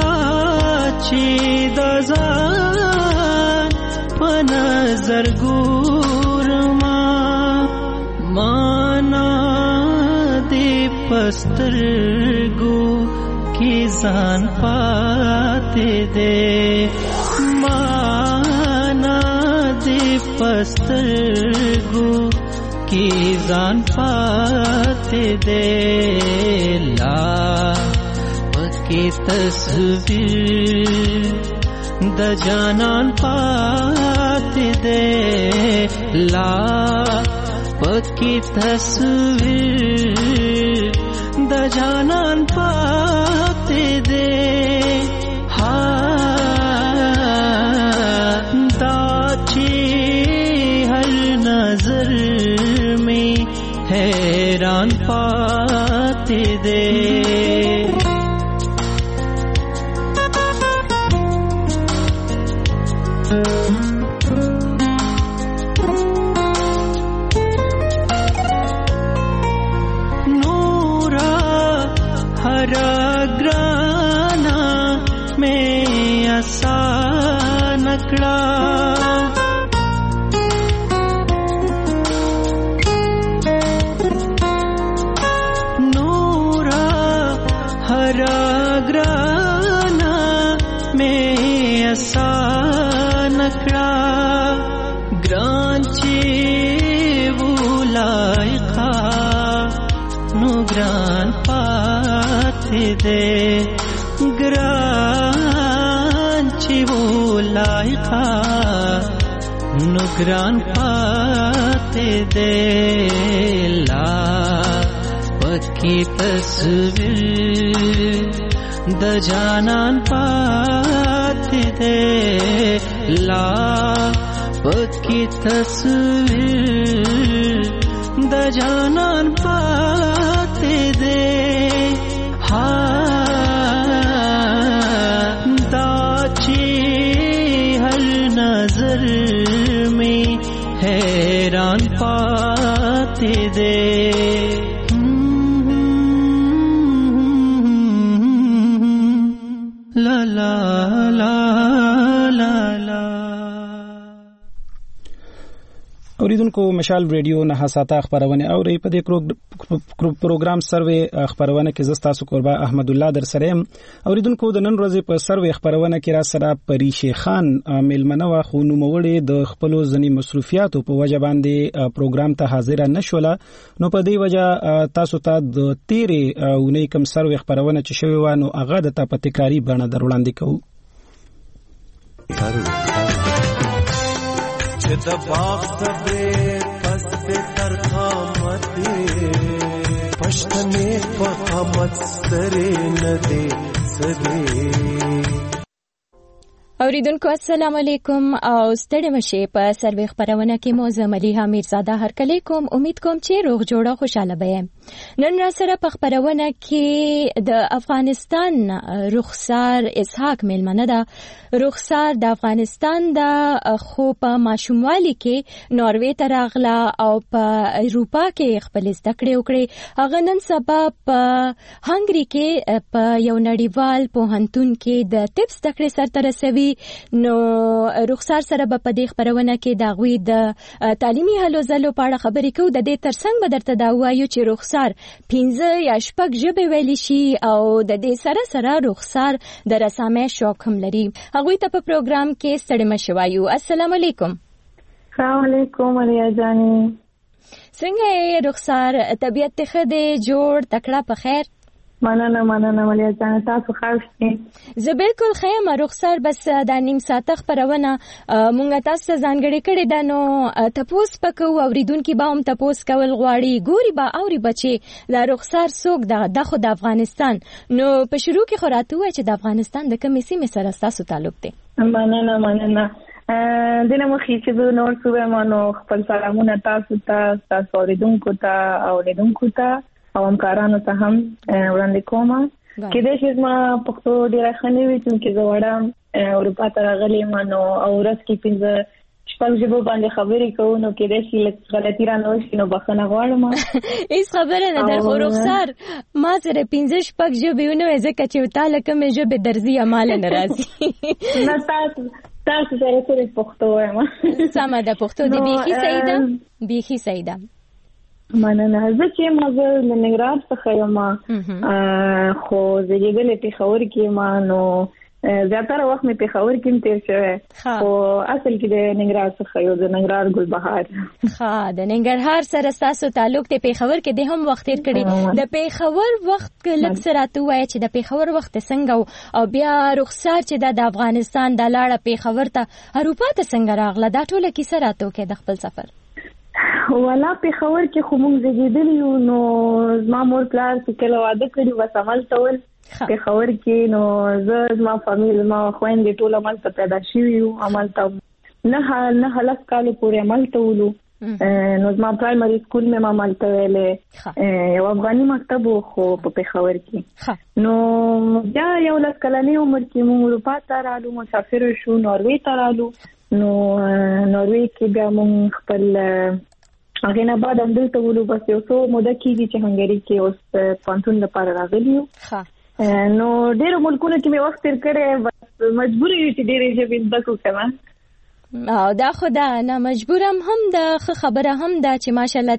चीदजान नजर गूर मां माना दे पस्तर गो की जान पाते दे पस्तरगो की जान पाते दे ला पक्की तस्वीर द जानान पाते दे ला पक्की तस्वीर द जानान पाते दे दाचे हर नजर में हैरान पाते दे नूरा हरा ग्राना में असा नकड़ा नूरा हरा ग्राना में असा नकड़ा ग्रांचे बुलाइका नुग्रान पाते दे ग्रांचे बुलाइका नुग्रान पाते दे ला पक्की तस्वीर द जानान पाते दे ला पक्की तस्वीर द जानान पाते दे दाचे हर नजर دے لا لا لا لا لا. اوریدونکو مشال ریډیو نه حساته خبرونه اوري په دې پروګرام سروې خبرونه کې زستا سو قربا احمد الله در سره اوریدونکو د نن ورځې په سروې خبرونه کې را سره پریشي خان ملمنه واخو نو موړې د خپل ځنی مصروفیاتو په وجه باندې پروګرام ته حاضر نشوله نو په دې وجه تاسو ته د تیرې اونۍ کوم سروې خبرونه چې شوی و نو هغه د تکراری بڼه دروړاندې کوو. د باغ سبه پس تر قامته پښتنې په قامت سره نه دي سره. اوریدونکو السلام علیکم او ستړي مشه په سروې خبرونه کې موزه ملیحه میرزاده هر کله کوم امید کوم چې روغ جوړه خوشاله به نن را سره په خبرونه کې د افغانستان رخسار اسحاق ملمنه ده. رخسار د افغانستان د خو په ماشوموالي کې ناروې ته راغله او په اروپا کې خپل زده کړې وکړې. هغه نن سبا په هنګري کې په یو نړیوال پوهنتون کې د طب زده کړې سرته رسوي. نو رخسار سره په دې خبرونه کې د غوي د تعلیمي هلو ځلو په اړه خبرې کوو. د دې ترڅنګ به درته دا وایو چې رخسار 15 یا 6 ژبې ویلي شي او د دې سره سره رخسار د رسامۍ شوق هم لري. هغوی ته په پروګرام کې ستړي مشه وایو. السلام علیکم. السلام علیکم ریا جانی. څنګه رخسار؟ طبیعت ښه دی؟ جوړ تکړه په خیر؟ مننه ریا جانی، تاسو ښه یاست؟ زه بالکل ښه یم رخسار. بس دا نیم ساعته خبرونه مونږ تاسو ته ځانګړې کړې ده نو تپوس پکو اوریدونکي به هم تپوس کول غواړي. ګوري به اوري بچي دا رخسار څوک ده؟ د خو د افغانستان. نو په شروع کې خو راته وایي چې د افغانستان د کومې سیمې سره ستاسو تعلق دی؟ مننه دنه مخې چې نور څه مانو خپل سلامونه تاسو ته، تاسو اوریدونکو ته او لیدونکو ته او همکارانو ته هم وړاندې کوم. کله چې ما پښتو ډیره خنې وی چې زه وړم اروپا ته راغلی مانو او ورځ کې 15 شپږ ژبو باندې خبرې کوو نو کله چې غلطی را نه وشي نو بخښنه غواړم. هیڅ خبره نه ده خو رخسار ما سره 15 شپږ ژبې ونه ځکه چې تعالی کوم ژبه درځي عمل نه راځي. نه تاسو سره پښتو وایم. سمه ده پښتو دی بیخي سیده. مننه. زه چې مازه ننګرهار څخه یم خو زیږیدلې پېښور کې یم نو زیاتره وخت مې پېښور کې تیر شوی خو اصل کې د ننګرهار څخه یو د ننګرهار ګلبهار. ښه د ننګرهار سره ستاسو تعلق دی. پېښور کې د هم وخت تیر کړی. د پېښور وخت لږ څه راته ووایه چې د پېښور وخت څنګه او بیا رخسار چې د افغانستان د لاړه پېښور ته اروپا ته څنګه راغله دا ټوله کیسه راته وکړه د خپل سفر. ولا پېښور کې خو موږ زیږیدلي یو نو زما مور پلار چې کله واده کړي بس عملته ول پېښور کې نو زه زما فامیل زما خویندې ټول عملته پیدا شوي یو. عملته نه هلس کالو پورې عملته ولو نو زما پرایمري سکول مې عملته ویلې یو افغاني مکتب خو په پېښور کې. نو بیا یو لس کلنې عمر کې موږ اروپا ته رالو، مسافر شو، ناروې ته رالو. نو ناروې کې بیا موږ خپل هغه نه بعد هم دلته ولو بس یو څو موده کېږي چې هنګري کې اوس پانتون لپاره راغلی یو. نو ډېرو ملکونو کې مې وخت تیر کړی بس مجبور یو چې ډېرې ژبې زده کړو کنه. او دا خو دا نه مجبورم هم د خبره هم دا چې ماشاءالله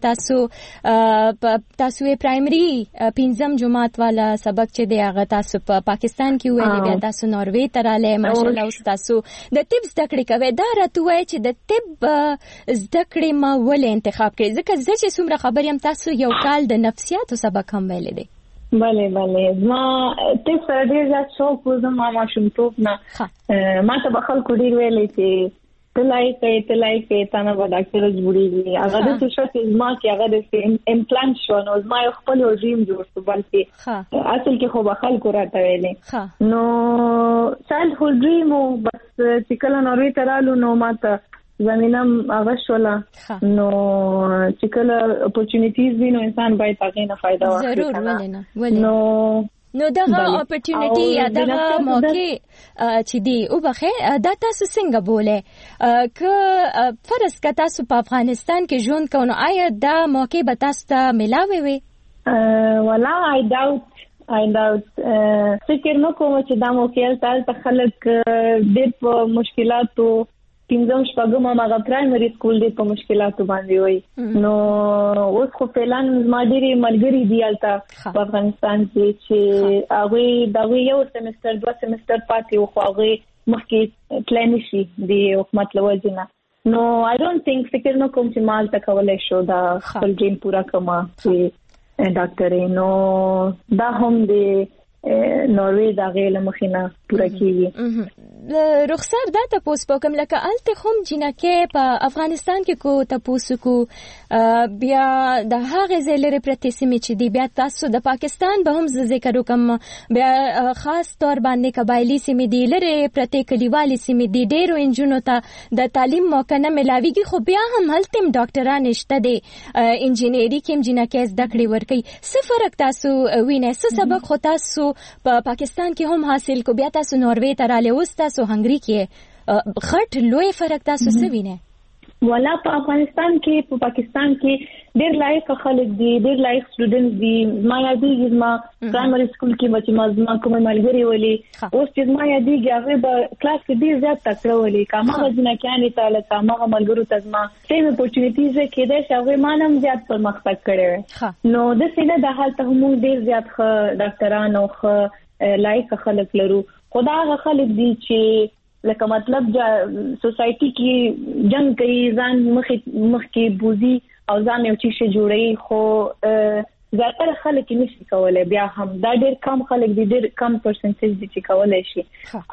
تاسو پرایمري 5 جماعت والا سبق چې دی هغه تاسو په پاکستان کې ویلې بیا تاسو ناروې ته رااله ماشاءالله اوس تاسو د طب زده کړې کوي. دا راته وایي چې د طب زده کړې ما ولې انتخاب کړې؟ ځکه زه چې څومره خبر یم تاسو یو کال د نفسیاتو سبق هم ویلې دی. بله ما طب سره ډېر زیات شوق و. زما ماشومتوب نه ما ته به خلکو ډېر ویلې چې تلای کې تانه به ډاکټر جوړیږي. هغه د څه چې ما کې هغه د امپلانټ شو نو ما یو خپل ډریم جوړ شو بلکې اصل کې خو به خلکو راته ویلې نو چایلډ هود ډریم بس چې کله ناروې ته رالو نو ما ته زمینه هغه شوله نو چې کله اپورچونیټیز وي نو انسان باید هغه نه فائدہ واخلي. ضرور ولې نه نو نو دغه اپورتونټی یا دغه موقع چې دی او بخې دا تاسو څنګه بوله ک فرض ک تاسو په افغانستان کې ژوند کوئ آیا دا موقع به تاسو ته ملاوي وي ولا I doubt فکر نه کوم چې دا موقع تاسو خلک ډېر په مشکلاتو پینځم شپږم هغه پرایمري سکول دی په مشکلاتو باندې وي نو اوس خو فعلان ما ډېری ملګری دی البته په افغانستان کې چې هغه دا یو سمستر 2 سمستر پاتې خو هغه مخکې پلان شي دی حکومت لوجنه نو I don't think فکر نه کوم چې مال تکولای شو دا خپل ډریم پورا کما چې ډاکټر نو دا هم دی نوروي دا غیله مخینه پورا کیږي رخصار دا تاسو په کوم لکه الته هم جنکه په افغانستان کې کو تاسو کو بیا د هغه زلری پرتسمی چې دی بیا تاسو د پاکستان به هم ذکر وکم بیا خاص تور باندې قبایلی سیمې دی لري پرته کلیوالي سیمې دی ډیرو انجونو ته د تعلیم موقع نه ملاويږي خو بیا هم هلته ډاکټران نشته دي انجینری کې جنکه زده کړې ورکي څه فرق تاسو وینئ څه سبق خو تاسو په پاکستان کې هم حاصل کو بیا تاسو نوروي ته رااله اوس تاسو هنګري کې خټ لوی فرق تاسو څه وینئ ولا په افغانستان کې په پاکستان کې ډېر لایق خلک دي ډېر لایق سټوډنټس دي ما یادېږي ما پرایمري سکول کې بچ ما کوم ملګری ولي اوس چې ما یادېږي هغه به کلاس کې ډېر زیات تکړه ولي کامه غوښنه کېانی تعالی کامه ملګرو ته ما سیم اپورتونټیز کې ده چې هغه مانم زیات پرمختګ کړي نو د څه د حالت هم ډېر زیات ډاکټران او لایق خلک لرو خدا هغه خلک دي چې لکه مطلب سوسایټي کې جنگ کوي ځان مخ کې بوزي او ځان یو چیز جوړي خو زیاتره خلک نشي کولای بیا هم دا ډېر کم خلک دي ډېر کم پرسنټیج دي چې کولای شي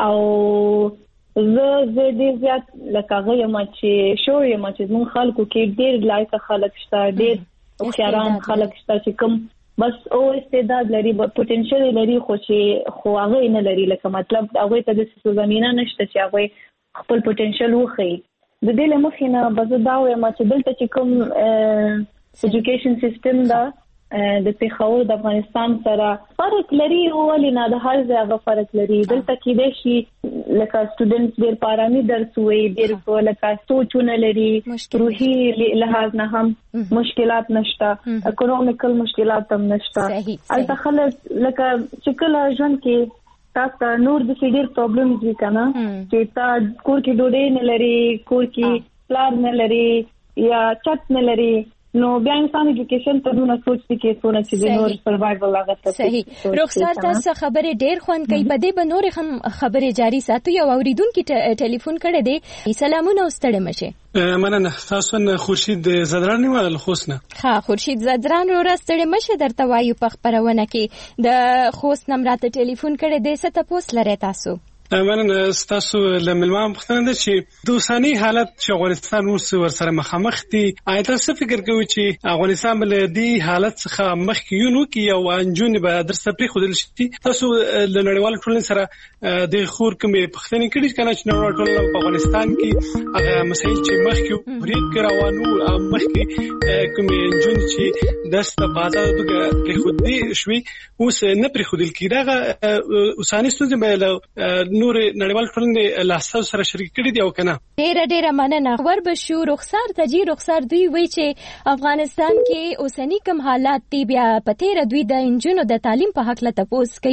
او زه دې زیات لکه هغه یم چې شو یم چې موږ خلکو کې ډېر لایق خلک شته ډېر هوښیاران خلک شته چې کوم بس او استعداد لري پوتنشل لري خو هغه نه لري لکه مطلب هغه ته د زمينه نشته چې هغه خپل پوتنشل وخی د دې لمخې نه بس دا وایم چې دلته چې کوم ایجوکیشن سیستم دا د پیښور د افغانستان سره فرق لري ولې نه د هر ځای غو فرق لري دلته کې د شي لکه سټوډنټس ډېر پارامي درس وي ډېر لکه سوچونه لري روحي لحاظ نه هم مشکلات نشته اکونومیکل مشکلات هم نشته البته خلک لکه شکل ژوند کې تاسو نور د ډېر پرابلم دي کنه چې تا کور کې ډوډۍ نه لري کور کې پلان نه لري یا چت نه لري نو بیا انسان ایجوکیشن ته دونه سوچ کې سونه چې د نور سروایوال هغه ته صحیح رخصار تاسو خبره ډېر خوان کوي په دې بنور هم خبره جاری ساتو یو اوریدونکو ټلیفون کړی دی سلامونه واستړم شه مننه تاسو نه خورشید زدران نیول خوسنه ها خورشید زدران رو راستړم شه درته وایو په خبرونه کې د خوست نمبر ته ټلیفون کړی دی څه تاسو لري تاسو مننه تاسو لملمان پختنه ده چې د اوسنی حالت چې افغانستان اوس ورسره مخامخ دي آیا تاسو فکر کوئ چې افغانستان بل دی حالت څخه مخکې یو نو کې یو انجون به درسته پری خودل شي تاسو د نړیوال ټولنې سره د خور کومې پختنې کړي کنه چې نړیوال ټولنه په افغانستان کې هغه مسایل چې مخکې ورید کراوانو مخکې کومې انجون چې درسته بازار د خودي شوي اوس نه پری خودل کیږي اوساني ستونزې به نور نړیوال ټولنې لاسته سره شریک کړي دي او کنه ډېر مننه ور بشو رخصار تجي رخصار دوی وی چې افغانستان کې اوسنی کوم حالات دی بیا پته دوی د انجونو د تعلیم په حق لته پوس کوي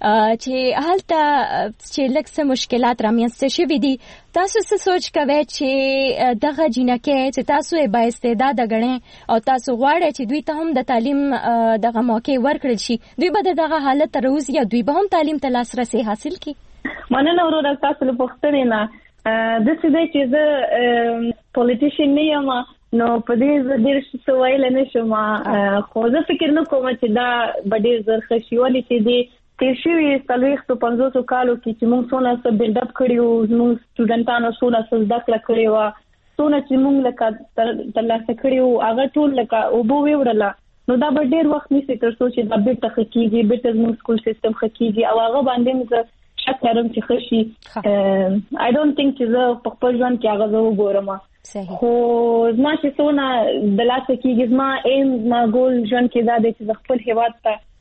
چې حالت چې لکه مشکلات رامنځته شوي دي تاسو څه سوچ کوئ چې دغه جنکه چې تاسو یې با استعداد غړئ او تاسو غواړئ چې دوی ته هم د تعلیم دغه موقع ورکړل شي دوی به دغه حالت روز یا دوی به هم تعلیم ته لاسرسي حاصل کړي مننه ورور تاسو له پوښتنې نه د څه دی چې زه پولیټیشن نه یم نو په دې زه ډېر څه ویل نه شم خو زه فکر نه کوم چې دا به ډېر زر ښه شي ولې چې دی تیر شوي 450 کالو کې چې موږ څونه څه بلډ اپ کړي وو زموږ سټوډنټانو څونه څه زده کړه کړې وه څونه چې موږ لکه ترلاسه کړي وو هغه ټول لکه اوبه ویوړله نو دا به ډېر وخت نیسي تر څو چې دا بیرته ښه کېږي بیرته زموږ سکول سیستم ښه کېږي او هغه باندې زه شک لرم چې ښه شي I don't think چې زه په خپل ژوند کې هغه زه وګورم خو زما چې څونه د لاسه کېږي زما ایم زما ګول ژوند کې دا دی چې زه خپل هېواد ته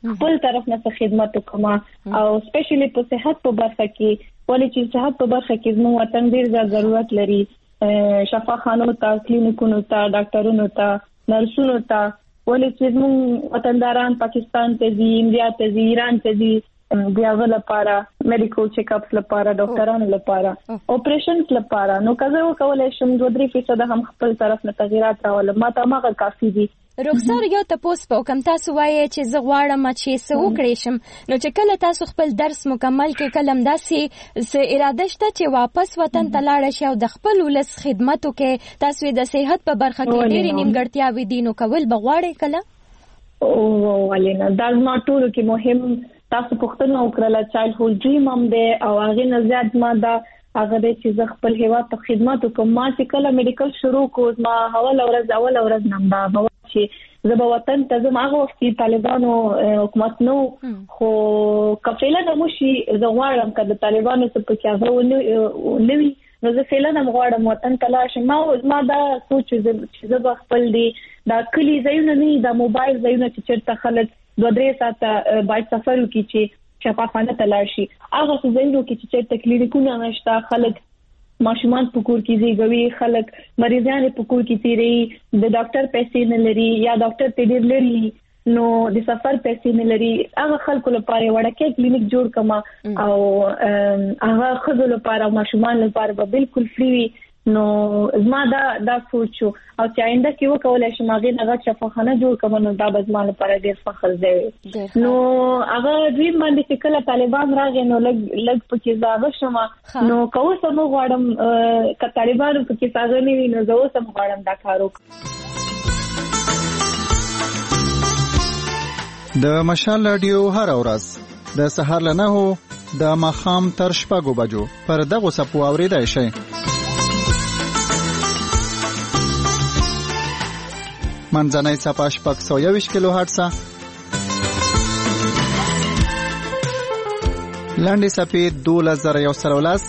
خپل طرف نه خدمت وکم او سپیشلی په صحت په برخه کې ولې چې صحت په برخه کې زموږ وطن ډیر ضرورت لري شفاخانو ته کلینیکونو ته ډاکټرونو ته نرسونو ته ولې چې زموږ وطنداران پاکستان ته ځي انډیا ته ځي ایران ته ځي دیاغه لپاره میډیکل چیک اپس لپاره ډاکټرانو لپاره اپریشنز لپاره نو کزه وکولای شم 2-3% هم خپل طرف نه تغیرات راولم ما ته هغه کافي دي رخسار یو تاسو په کوم تاسو وایي چې زه غواړم چې څه وکړې شم نو چې کله تاسو خپل درس مکمل کې کلم داسې اراده شته چې واپس وطن ته لاړ شئ او د خپل ولس خدمت وکړئ تاسو د صحت په برخه کې ډېرې نیمګړتیاوې دي نو کول بغواړئ کله او ولینا دا ما ټول کې مهم تاسو پوښتنه وکړه چایلډ هود ډریم هم دی او هغه نه زیات ما دا هغه د چې خپل هیواد ته خدمت وکم ما چې کله میډیکل شروع کوم ما اول ورځ نم دا چې زه به وطن ته زما هغه وخت طالبانو حکومت نو خو کفیله د موشي زه غواړم چې د طالبانو څخه په کې نوی نو زه فعلا غواړم وطن ته لاړ شم ما دا سوچ چې زه به خپل دی دا کلی ځایونه نه دا موبایل ځایونه چې چیرته خلک 2-3 ساعته باید سفر وکړي چې شفاخانه ته لاړ شي هغه ځایونه کې چې چیرته کلینیکونه نشته خلک ماشومان په کور کې زیږوي خلک مریضان په کور کې تیری د ډاکټر پیسې نه لري یا ډاکټر ته ډیر لري نو د سفر پیسې نه لري هغه خلکو لپاره وړکه کلینیک جوړ کما او هغه خزو لپاره ماشومان لپاره به بالکل فری وي نو زما دا سوچو او چې آینده کې وکولای شم هغه نه شفاخانه جوړ کم نو دا به زما لپاره ډیر فخر دی نو هغه دوی باندې چې کله طالبان راغی نو لګ پکې زاغه شمه نو کوم څه مو غواړم ک طالبانو پکې ساغه نه وي نو زه اوس هم غواړم دا کار وکړم د مشال رادیو هر ورځ د سهار له 9 د ماخام تر 6 بجو پر دغه سپو اوریدای شي منځنۍ صفحه 621 کیلو هرتز لاندې صفحه 2113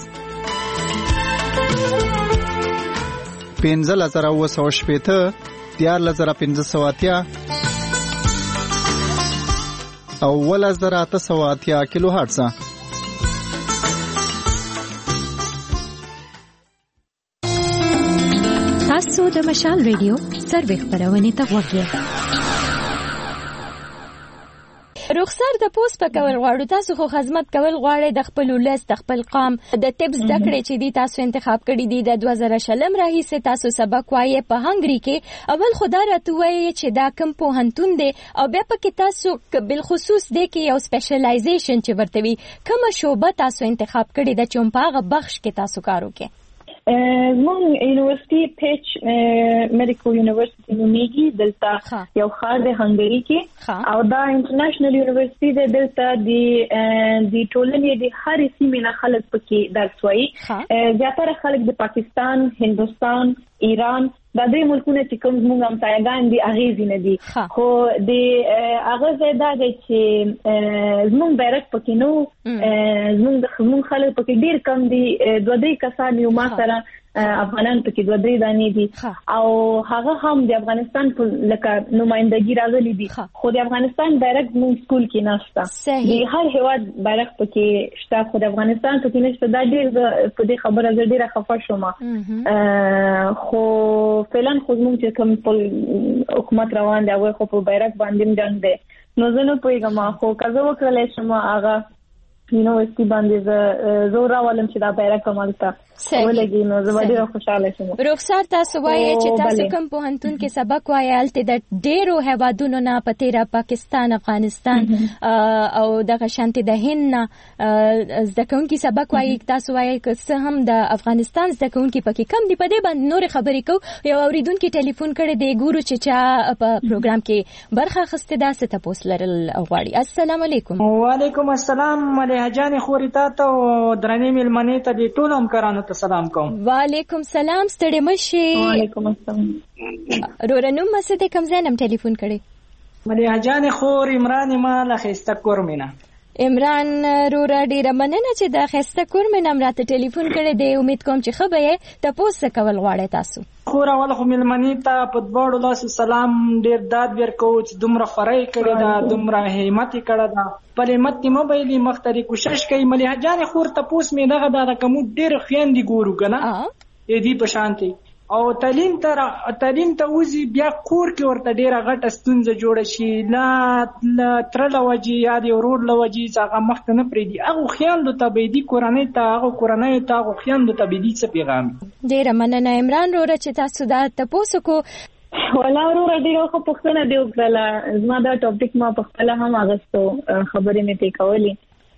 15980 14580 او 1880 کیلو هرتز تاسو د مشال ریډیو سروې خبرونه ته وګورئ رخصار د پوس په کول غواړو تاسو خو خدمت کول غواړئ د خپل ولس د خپل قام د ټیپس دکړې چې دی تاسو انتخاب کړی دی د 2000 راهیسه تاسو سبق وایي په هنګری کې اول خدای راته وایي چې دا کم په هنتون دی او بیا پکې تاسو بل خصوص دی کې یو سپیشلایزیشن چې ورته وي کومه شوبه تاسو انتخاب کړی د چومپاغه بخش کې تاسو کار وکړئ زمون یونیورسيټي پیچ میډیکل یونیورسيټي نومیږي دلته یو خار د هنګری کې او دا انټرنیشنل یونیورسيټي د دلته د ټولنې د هر سیمې نه خلک پکې درس وایي زیاتره خلک د پاکستان هندستان ایران دا درې ملکونه چې کوم زموږ همسایګان دي اغیزې نه دي خو د هغه ځای دا دی چې زموږ بیرک پکې نو زموږ خلک پکې ډیر کم دي 2-3 کسان یو ما سره افغانان پکې 2-3 دانې دي او هغه هم د افغانستان په لکه نمائندګي راغلي دي خو د افغانستان بیرک زموږ سکول کې نشته د هر هیواد بیرک پکې شته خو د افغانستان پکې نشته دا ډیر په دې خبره زه ډیره خفه شوم خو فعلا خو زموږ چې کوم حکومت روان دی هغه خو په بیرک باندې جنگ دی نو زه نه پوهیږم خو کزه وکړلای شم هغه یونیورسيټي باندې زه راولم چې دا بیرک عملته ولګي نو زه ډېر خوشاله شوم رخصار تاسو وایي چې تاسو کوم په هنتون کې سبق وایي الته د ډېرو هوادونو نه پتیرا پاکستان افغانستان او دغه شانتي د هند زدهکونکي سبق وایي تاسو وایي که څه هم د افغانستان زدهکونکي پکې کم دي په دې باندې نور خبرې کو یو اوریدونکو ټلیفون کړي دی ګورو چې چا په پروګرام کې برخه اخیسته ده ست پوس لرل غواړي السلام علیکم وعلیکم السلام مليحه جان خوري تاسو درنې ملمنې ته دي ټول همکارانو ته سلام کوم وعلیکم سلام ستړي مشي وعلیکم السلام رورنوم مسته کوم ځانم ټلیفون کړي مليحه جان خور عمران مال خسته کورمینا عمران رورا ډیره مننه چې د خسته کورمینا راته ټلیفون کړي دی امید کوم چې خبره ته پوسه کول غواړی تاسو خور اول خو ملمنې ته په دواړو لاسو سلام ډیر داد ورکو چې دومره خورای کړی دا دومره همت کړی دا په همت کې موبایل مختري کوشش کوي ملي جان خور ته پوس می دغه دا کوم ډیر خويندې ګورو کنه دې په شانتي او تعلیم ته وزي بیا کور کې ورته ډیره غټه ستونزه جوړه شي لا تر لوجي یا دی ورور لوجي څنګه مخته نه پریدي هغه خیاندو ته بيدي کورنۍ ته هغه خیاندو ته بيدي څه پیغام ډیره مننه عمران وروره چې تاسو دا تاسو کو ولا وروره ډیره خو پښتنه دی وکړه زما دا ټاپک ما په خپل هم اغستو خبرې مې ته کولی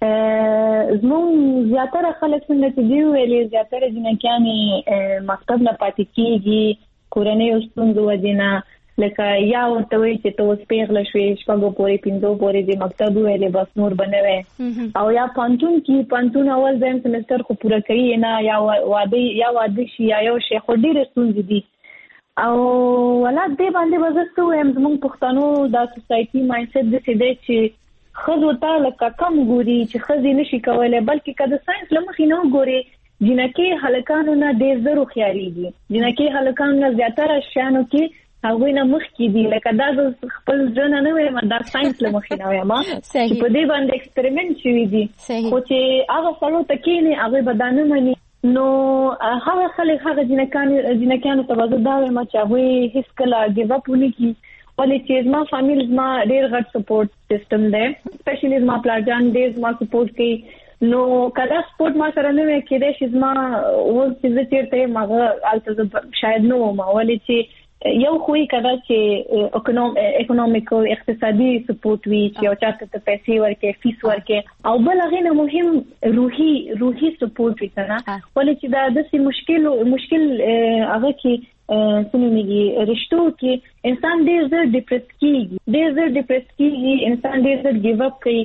زمون زیاتره خلک څنګه چې دی ویلې زیاتره جنکیانې مکتب نه پاتې کیږي کورنۍ ستونزو وجنه لکه یا ورته وی چې تو سپیغله شوې شپږو پورې پینځو پورې د مکتب ویلې بس نور بنوي او یا پانتون اول ځم سمستر خو پوره کوي نه یا واده شي یا یو شي خو ډېر ستونزې دي او ولا دې باندې وځستو هم زمون پښتنو د سوسايټي مایندسیټ د سیده چې خزو ته لکه کم ګوري چې خزي نشي کولای بلکې کله ساينس لمخې نه ګوري جنکه هلکانو نه ډېر زرو خياريږي جنکه هلکانو نه زیاتره شانو کې هغه نه مخ کې دي لکه دا خپل ځنه نه وي دا ساينس لمخې نه وي ما چې په دې باندې ایکسپریمنت شوی دي خو چې هغه سره تکینه هغه بدانه مني نو هغه خلک هغه جنکانو ته وځي دا ما چې هغه هیڅ کله ګیو اپ ونه کی ولې چې ما فامیل ما ډېر غټ سپورټ سیستم دی سپیشلی ما پلاجان ډېر ما سپورټ کوي نو کله سپورټ ما سره نه کېده چې ما و چې چیرته ماغه الته شاید نو ما ولې چې یو خوې کدا چې اکونومیکل اقتصادي سپورټ وی چې او چاته ته پیسې ورکې فیس ورکې او بل هغه نه مهم روحي سپورټ وی کنه ولې چې دا د مشکل هغه کې سنومیږي رشتو کې انسان ډېر زر ډیپریس کیږي انسان ډېر زر ګیو اپ کوي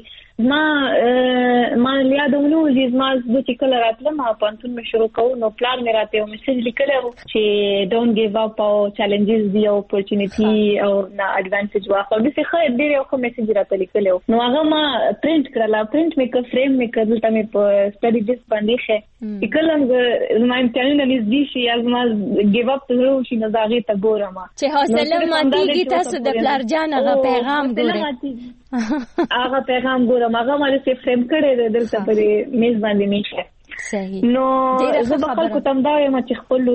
ما یادونه چې ما د چکل راتله ما پانتون مې شروع کوم نو پلان مې راته یو میسج لیکلو چې ډونټ ګیو اپ او چیلنجز دی او اپورچونټی او نا ایڈوانټیج واخلو د څه خیر ډېر یو میسج راته لیکلو نو هغه ما پرینټ مې کړ فریم مې کړل ته مې په سټډي ډیس باندې ښه کلم ما امتحان نه دي شي از ما ګیو اپ ته شي نه داغه ته ګورم چې حوصله ماتيږي تاسو د پلار جان هغه پیغام ګورئ هغه پیغام ګورم هغه مې څه فریم کړی دلته په میز باندې میشه صحیح نو زه به خلکو ته دا وایم چې خپل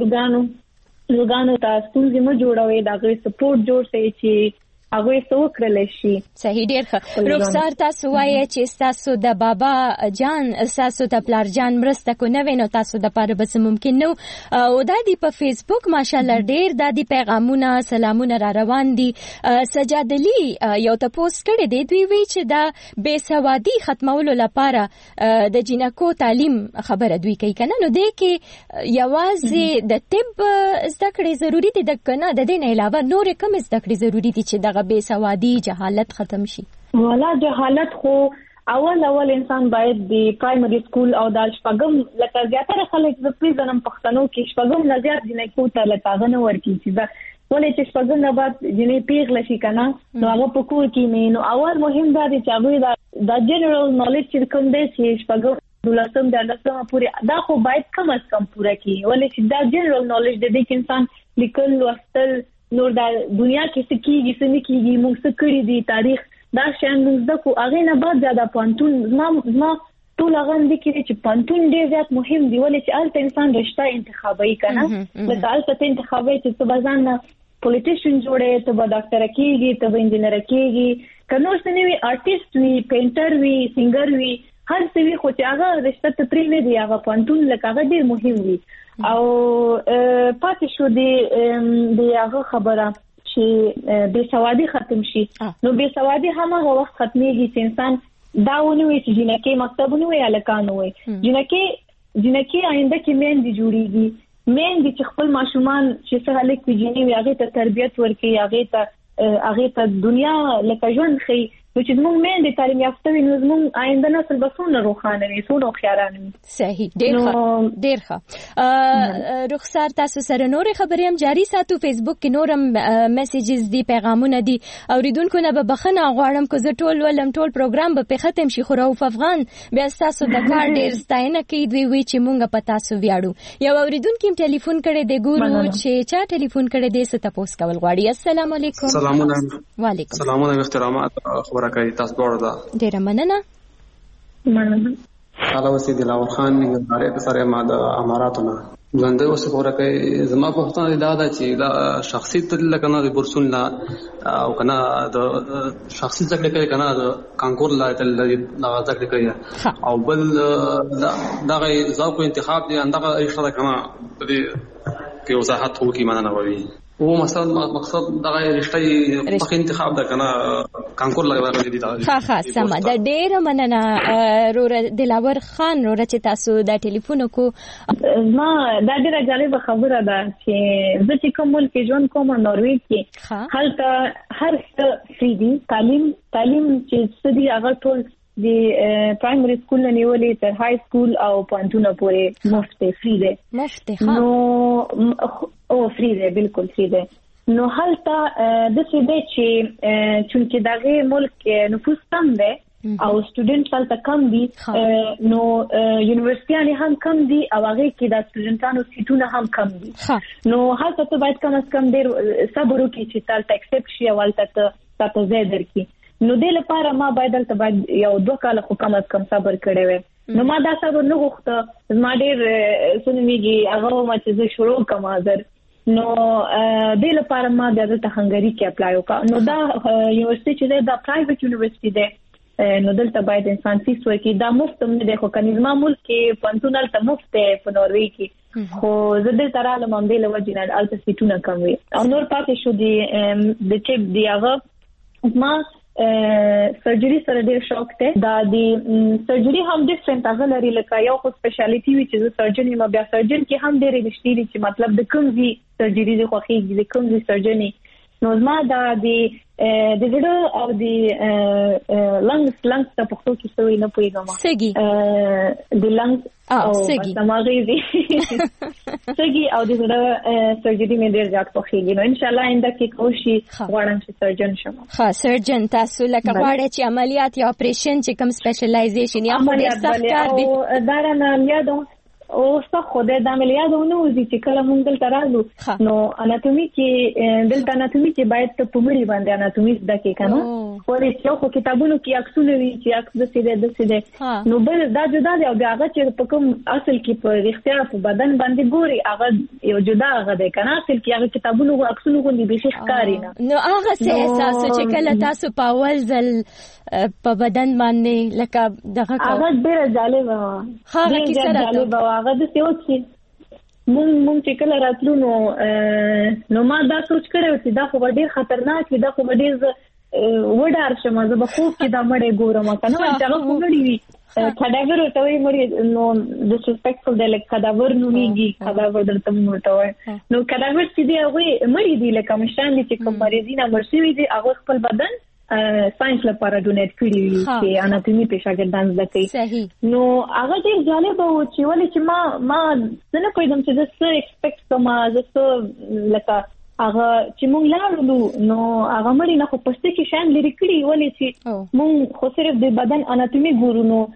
لورګانو ته ستونزې مه جوړوي دا غوي سپورټ جوړ شي چې هغه څه وکړل شي صحیح ډیر ښه رخسار تاسو وایي چې تاسو د بابا جان تاسو د پلار جان مرسته کو نه وینو تاسو د پاره بس ممکن نو او د دې په فیسبوک ماشاالله ډیر د دې پیغامونه سلامونه را روان دي سجاد علي یو ته پوسټ کړی دی دوی وی چې د بے سوادي ختمولو لپاره د جنکو تعلیم خبره دوی کوي کنه نو د کې یوازې د طب زده کړې ضروری دي د کنه د دې نه علاوه نور کوم زده کړې ضروری دي چې بے سوادي جهالت ختم شي ولا جهالت خو اول انسان باید د پرایمری سکول او د شپږم لکه زیاتره خلک د پریزنم پښتنو کې شپږم نه زیات جنې کوته لکه نه ورکی چې دا ولې چې شپږم نه بعد جنې پیغله شي کنه نو هغه په کور کې نو اول مهم دا دی چې هغه د جنرال نالج چې کوم دی چې شپږم دولسم د لسمه پورې دا خو باید کم از کم پوره کړي ولې چې دا جنرال نالج د دې انسان لیکل لوستل نور د دنیا کې څه کیږي څه نه کیږي موږ څه کړی دي تاریخ دا شان موږ د کو هغه نه بعد زیاده پانتون ما ټول هغه د کې چې پانتون ډیر زیات مهم دی ولې چې الته انسان رشتہ انتخابي کنه د الته انتخابي چې څه بزان پولیټیشن جوړه ته به ډاکټر کېږي ته به انجنیر کېږي کنه څه نوی آرټیست وی پینټر وی سنگر وی هر څه وی خو چې هغه رشتہ ته پرې نه دی هغه پانتون لکه هغه ډیر مهم وي او پاتې شو د هغه خبره چې بے سوادي ختم شي نو بے سوادي هغه وخت ختميږي چې انسان دا ونه وي چې جنکه مکتبونه وي الکانو وي جنکه آینده کې مېندې جوړيږي مېندې چې خپل ماشومان چې څه هلک وي جنې وي هغه ته تربيت ورکړي هغه ته دنیا لکه ژوند خي چې موږ مې د تعلیم یافته وي نو موږ آینده نسل به څونه روښانه وي څونه خیاران وي. صحیح ډیر ښه. رخسار تاسو سره نور خبرې هم جاری ساتو. فیسبوک کې نورم میسیجز دي پیغامونه دي اوریدونکو نه به بخنه غواړم کو زه ټول ولم ټول پروګرام به ختم شي خو رؤف افغان بیا تاسو د کار ډیر ستاینه کوي دوی وی چې مونږ په تاسو ویاړو. یو اوریدونکو ټلیفون کړي دی ګورو چې چا ټلیفون کړي دی ست تاسو کول غواړي. السلام علیکم. سلامونه. وعلیکم سلامونه احترامات خبره کوي تاسو ډوړه ده. ډیر مننه. حالا وسی دلاور خان نګارې سره ما د اماراتونه ژوند اوس خبره کوي. زما په وختونه دا ده چې دا شخصي تل کنه د بورسون لا او کنه د شخصي ځکه کوي کنه د کانکور لا تل دا ځکه کوي او بل دا غي ځاو انتخاب دي اندغه اشاره کنه دې کې وضاحت وکي معنا نه وي. او مثلا مقصد دغه رښتې په انتخاب دا کنه کانکور لګول دي. ها سم دا ډیر مننه رور دلاور خان رور چې تاسو دا ټلیفون کو. ما دا ډیره جالبه خبره ده چې زه چې کوم ملک ژوند کوم نوروې کې هلته هر څه فری دي. تعلیم چې سدي هغه ټول د پرایمري سکول نه نیولې تر های سکول او پوهنتون پورې مفت فری دي. مفت نو او فری دی بالکل فری دی. نو هلته د څه دی چې چونکه دغه ملک نفوس کم دی او سټوډنټ هلته کم دي نو یونیورسيټي هم کم دي او هغه کې د سټوډنټانو سیټونه هم کم دي. نو هلته ته باید کم از کم ډیر صبر وکړي چې تاسو اکسپټ شي او هلته تاسو زه درکې. نو د لپاره ما باید یو 2 کال خو کم از کم صبر کړی وي. نو ما دا صبر نه غوښته. ما ډیر سنمیږي هغه ما چې زه شروع کوم حاضر. نو د لپاره ما د هنګری کې اپلای وکړ. نو دا یونیورسيټي چې دا پرایویټ یونیورسيټي ده نو دلته باید انسان فیس ورکړي. دا مفت نه دی خو کني زما ملک کې پنځونه ته مفت دی په نوروي کې خو زه دلته رالم هم د لوجینه الته سیټونه کم وي او نور پاتې شو د چې دی هغه ما سرجری سره ډیر شوق ته. دا د سرجری هم ډیفرنٹ هغه لري لکه یو خو سپیشلیټي وي چې سرجن ما بیا سرجن کې هم ډیر رښتینی چې مطلب د کوم وی سرجری د خوخي د کوم وی سرجنی. نو ما دا د ویډیو او د لنګس ته پښتو کې سوې نه پوهیږم. سګي د لنګس او سماغي سګي او د سرجری مې ډیر ځات خوخيږي. نو ان شاء الله انده کې کوشش غواړم چې سرجن شم. ها سرجن تاسو لکه غواړئ چې عملیات یا اپریشن چې کوم سپیشلایزیشن یا خو ډیر سخت کار دی دا نه یادو او څه خو د عملیات ونه وزي چې کله مونږ دلته راځو نو اناتومي کې دلته اناتومي کې باید ته پمړی باندې اناتومي زده کې کنه ورې چې خو کتابونو کې عکسونه وی چې عکس د سیده نو بل دا جدا دی او بیا هغه چې په کوم اصل کې په اختیار په بدن باندې ګوري هغه یو جدا هغه دی کنه اصل کې هغه کتابونو او عکسونو باندې به ښکاری نه نو هغه څه احساس چې کله تاسو په اول ځل په بدن باندې لکه دغه هغه ډیر جالب و هغه کیسه جالب و هغه د څه وڅ مونږ چې کله راتلو نو ما دا سوچ کړو چې دا خو ډیر خطرناک دی دا خو ډیر وډار شمه زه به خوب کې دا مړې ګورم کنه چې هغه وګړي وي کډاور ته وي مړې نو ډیسریسپیکټفل دی لکه کډاور نو میږي کډاور درته مونږ ته نو کډاور چې دی هغه مړې دی لکه مشان دي چې کوم مریضینه مرشي دي هغه خپل بدن ساينس لپاره ډونیټ کړی وي چې اناتومي په شاګردان زده کوي نو هغه ډیر جالب و چې ولې چې ما څنګه کوم چې زه څه ایکسپیکټ کوم زه څه لکه هغه چې مونږ لاړو نو هغه مړی نه خو پسته کې شان لري کړی ولې چې مونږ خو صرف د بدن اناتومي ګورو نو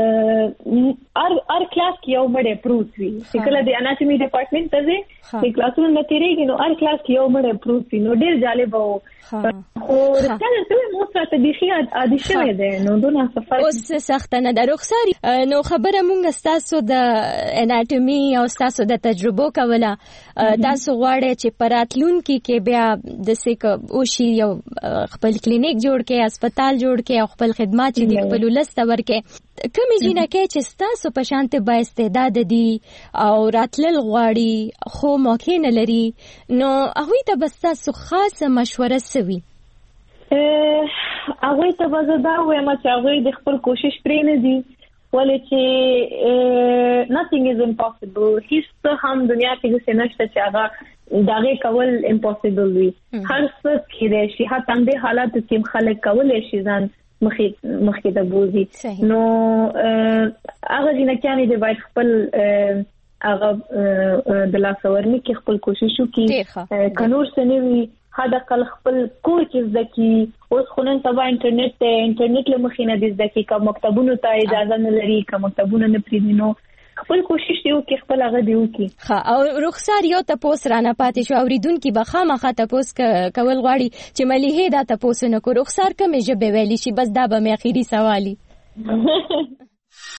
ار کلاس کې یو مړی پروت وي چې کله د اناتومي ډپارټمنټ ته ځي چې کلاسونه نه تیریږي نو ار کلاس کې یو مړی پروت وي نو ډیر جالب و خو رساله ته مو څه د خیال عادي شوی دی نو دونه سفر اوس سخت نه د رخصاري نو خبره مونږ تاسو د اناتومي او تاسو د تجربو کوله تاسو غواړئ چې پراتلون کې بیا د سیک او شی یو خپل کلینیک جوړ کې هسپتال جوړ کې او خپل خدمات چې خپل ولست ورکې کومې جنکه چې تاسو په شانته با استعداد دي او راتلل غواړي خو موقع نه لري نو هغه ته بس تاسو خاصه مشوره سوي هغه ته بزدا وایم چې هغه د خپل کوشش پرې نه دي ولې چې nothing is impossible هیڅ هم دنیا کې څه نشته چې هغه دغه کول impossible وي هر څه کې شي حتی د حالات کې خلک کولای شي ځان مخکې د بوزي نو هغه جنکیانې د باید خپل هغه د لاسورني کې خپل کوشش وکړي کنور سنوي هدا کل خپل کور کې ځکه اوس خو نن سبا انټرنیټ له مخې نه د ځکه کوم مکتبونو ته اجازه نه لري کوم مکتبونه نه پریدنو خپل کوشش دیو کې خپل هغه دیو کې ها او رخصار یو تاسو رانه پاتې شو اوریدونکو به خامخا تاسو کول غواړي چې مليحه دا تاسو نه کو رخصار کومه جبه ویلی شي بس دا به مې اخیری سوالي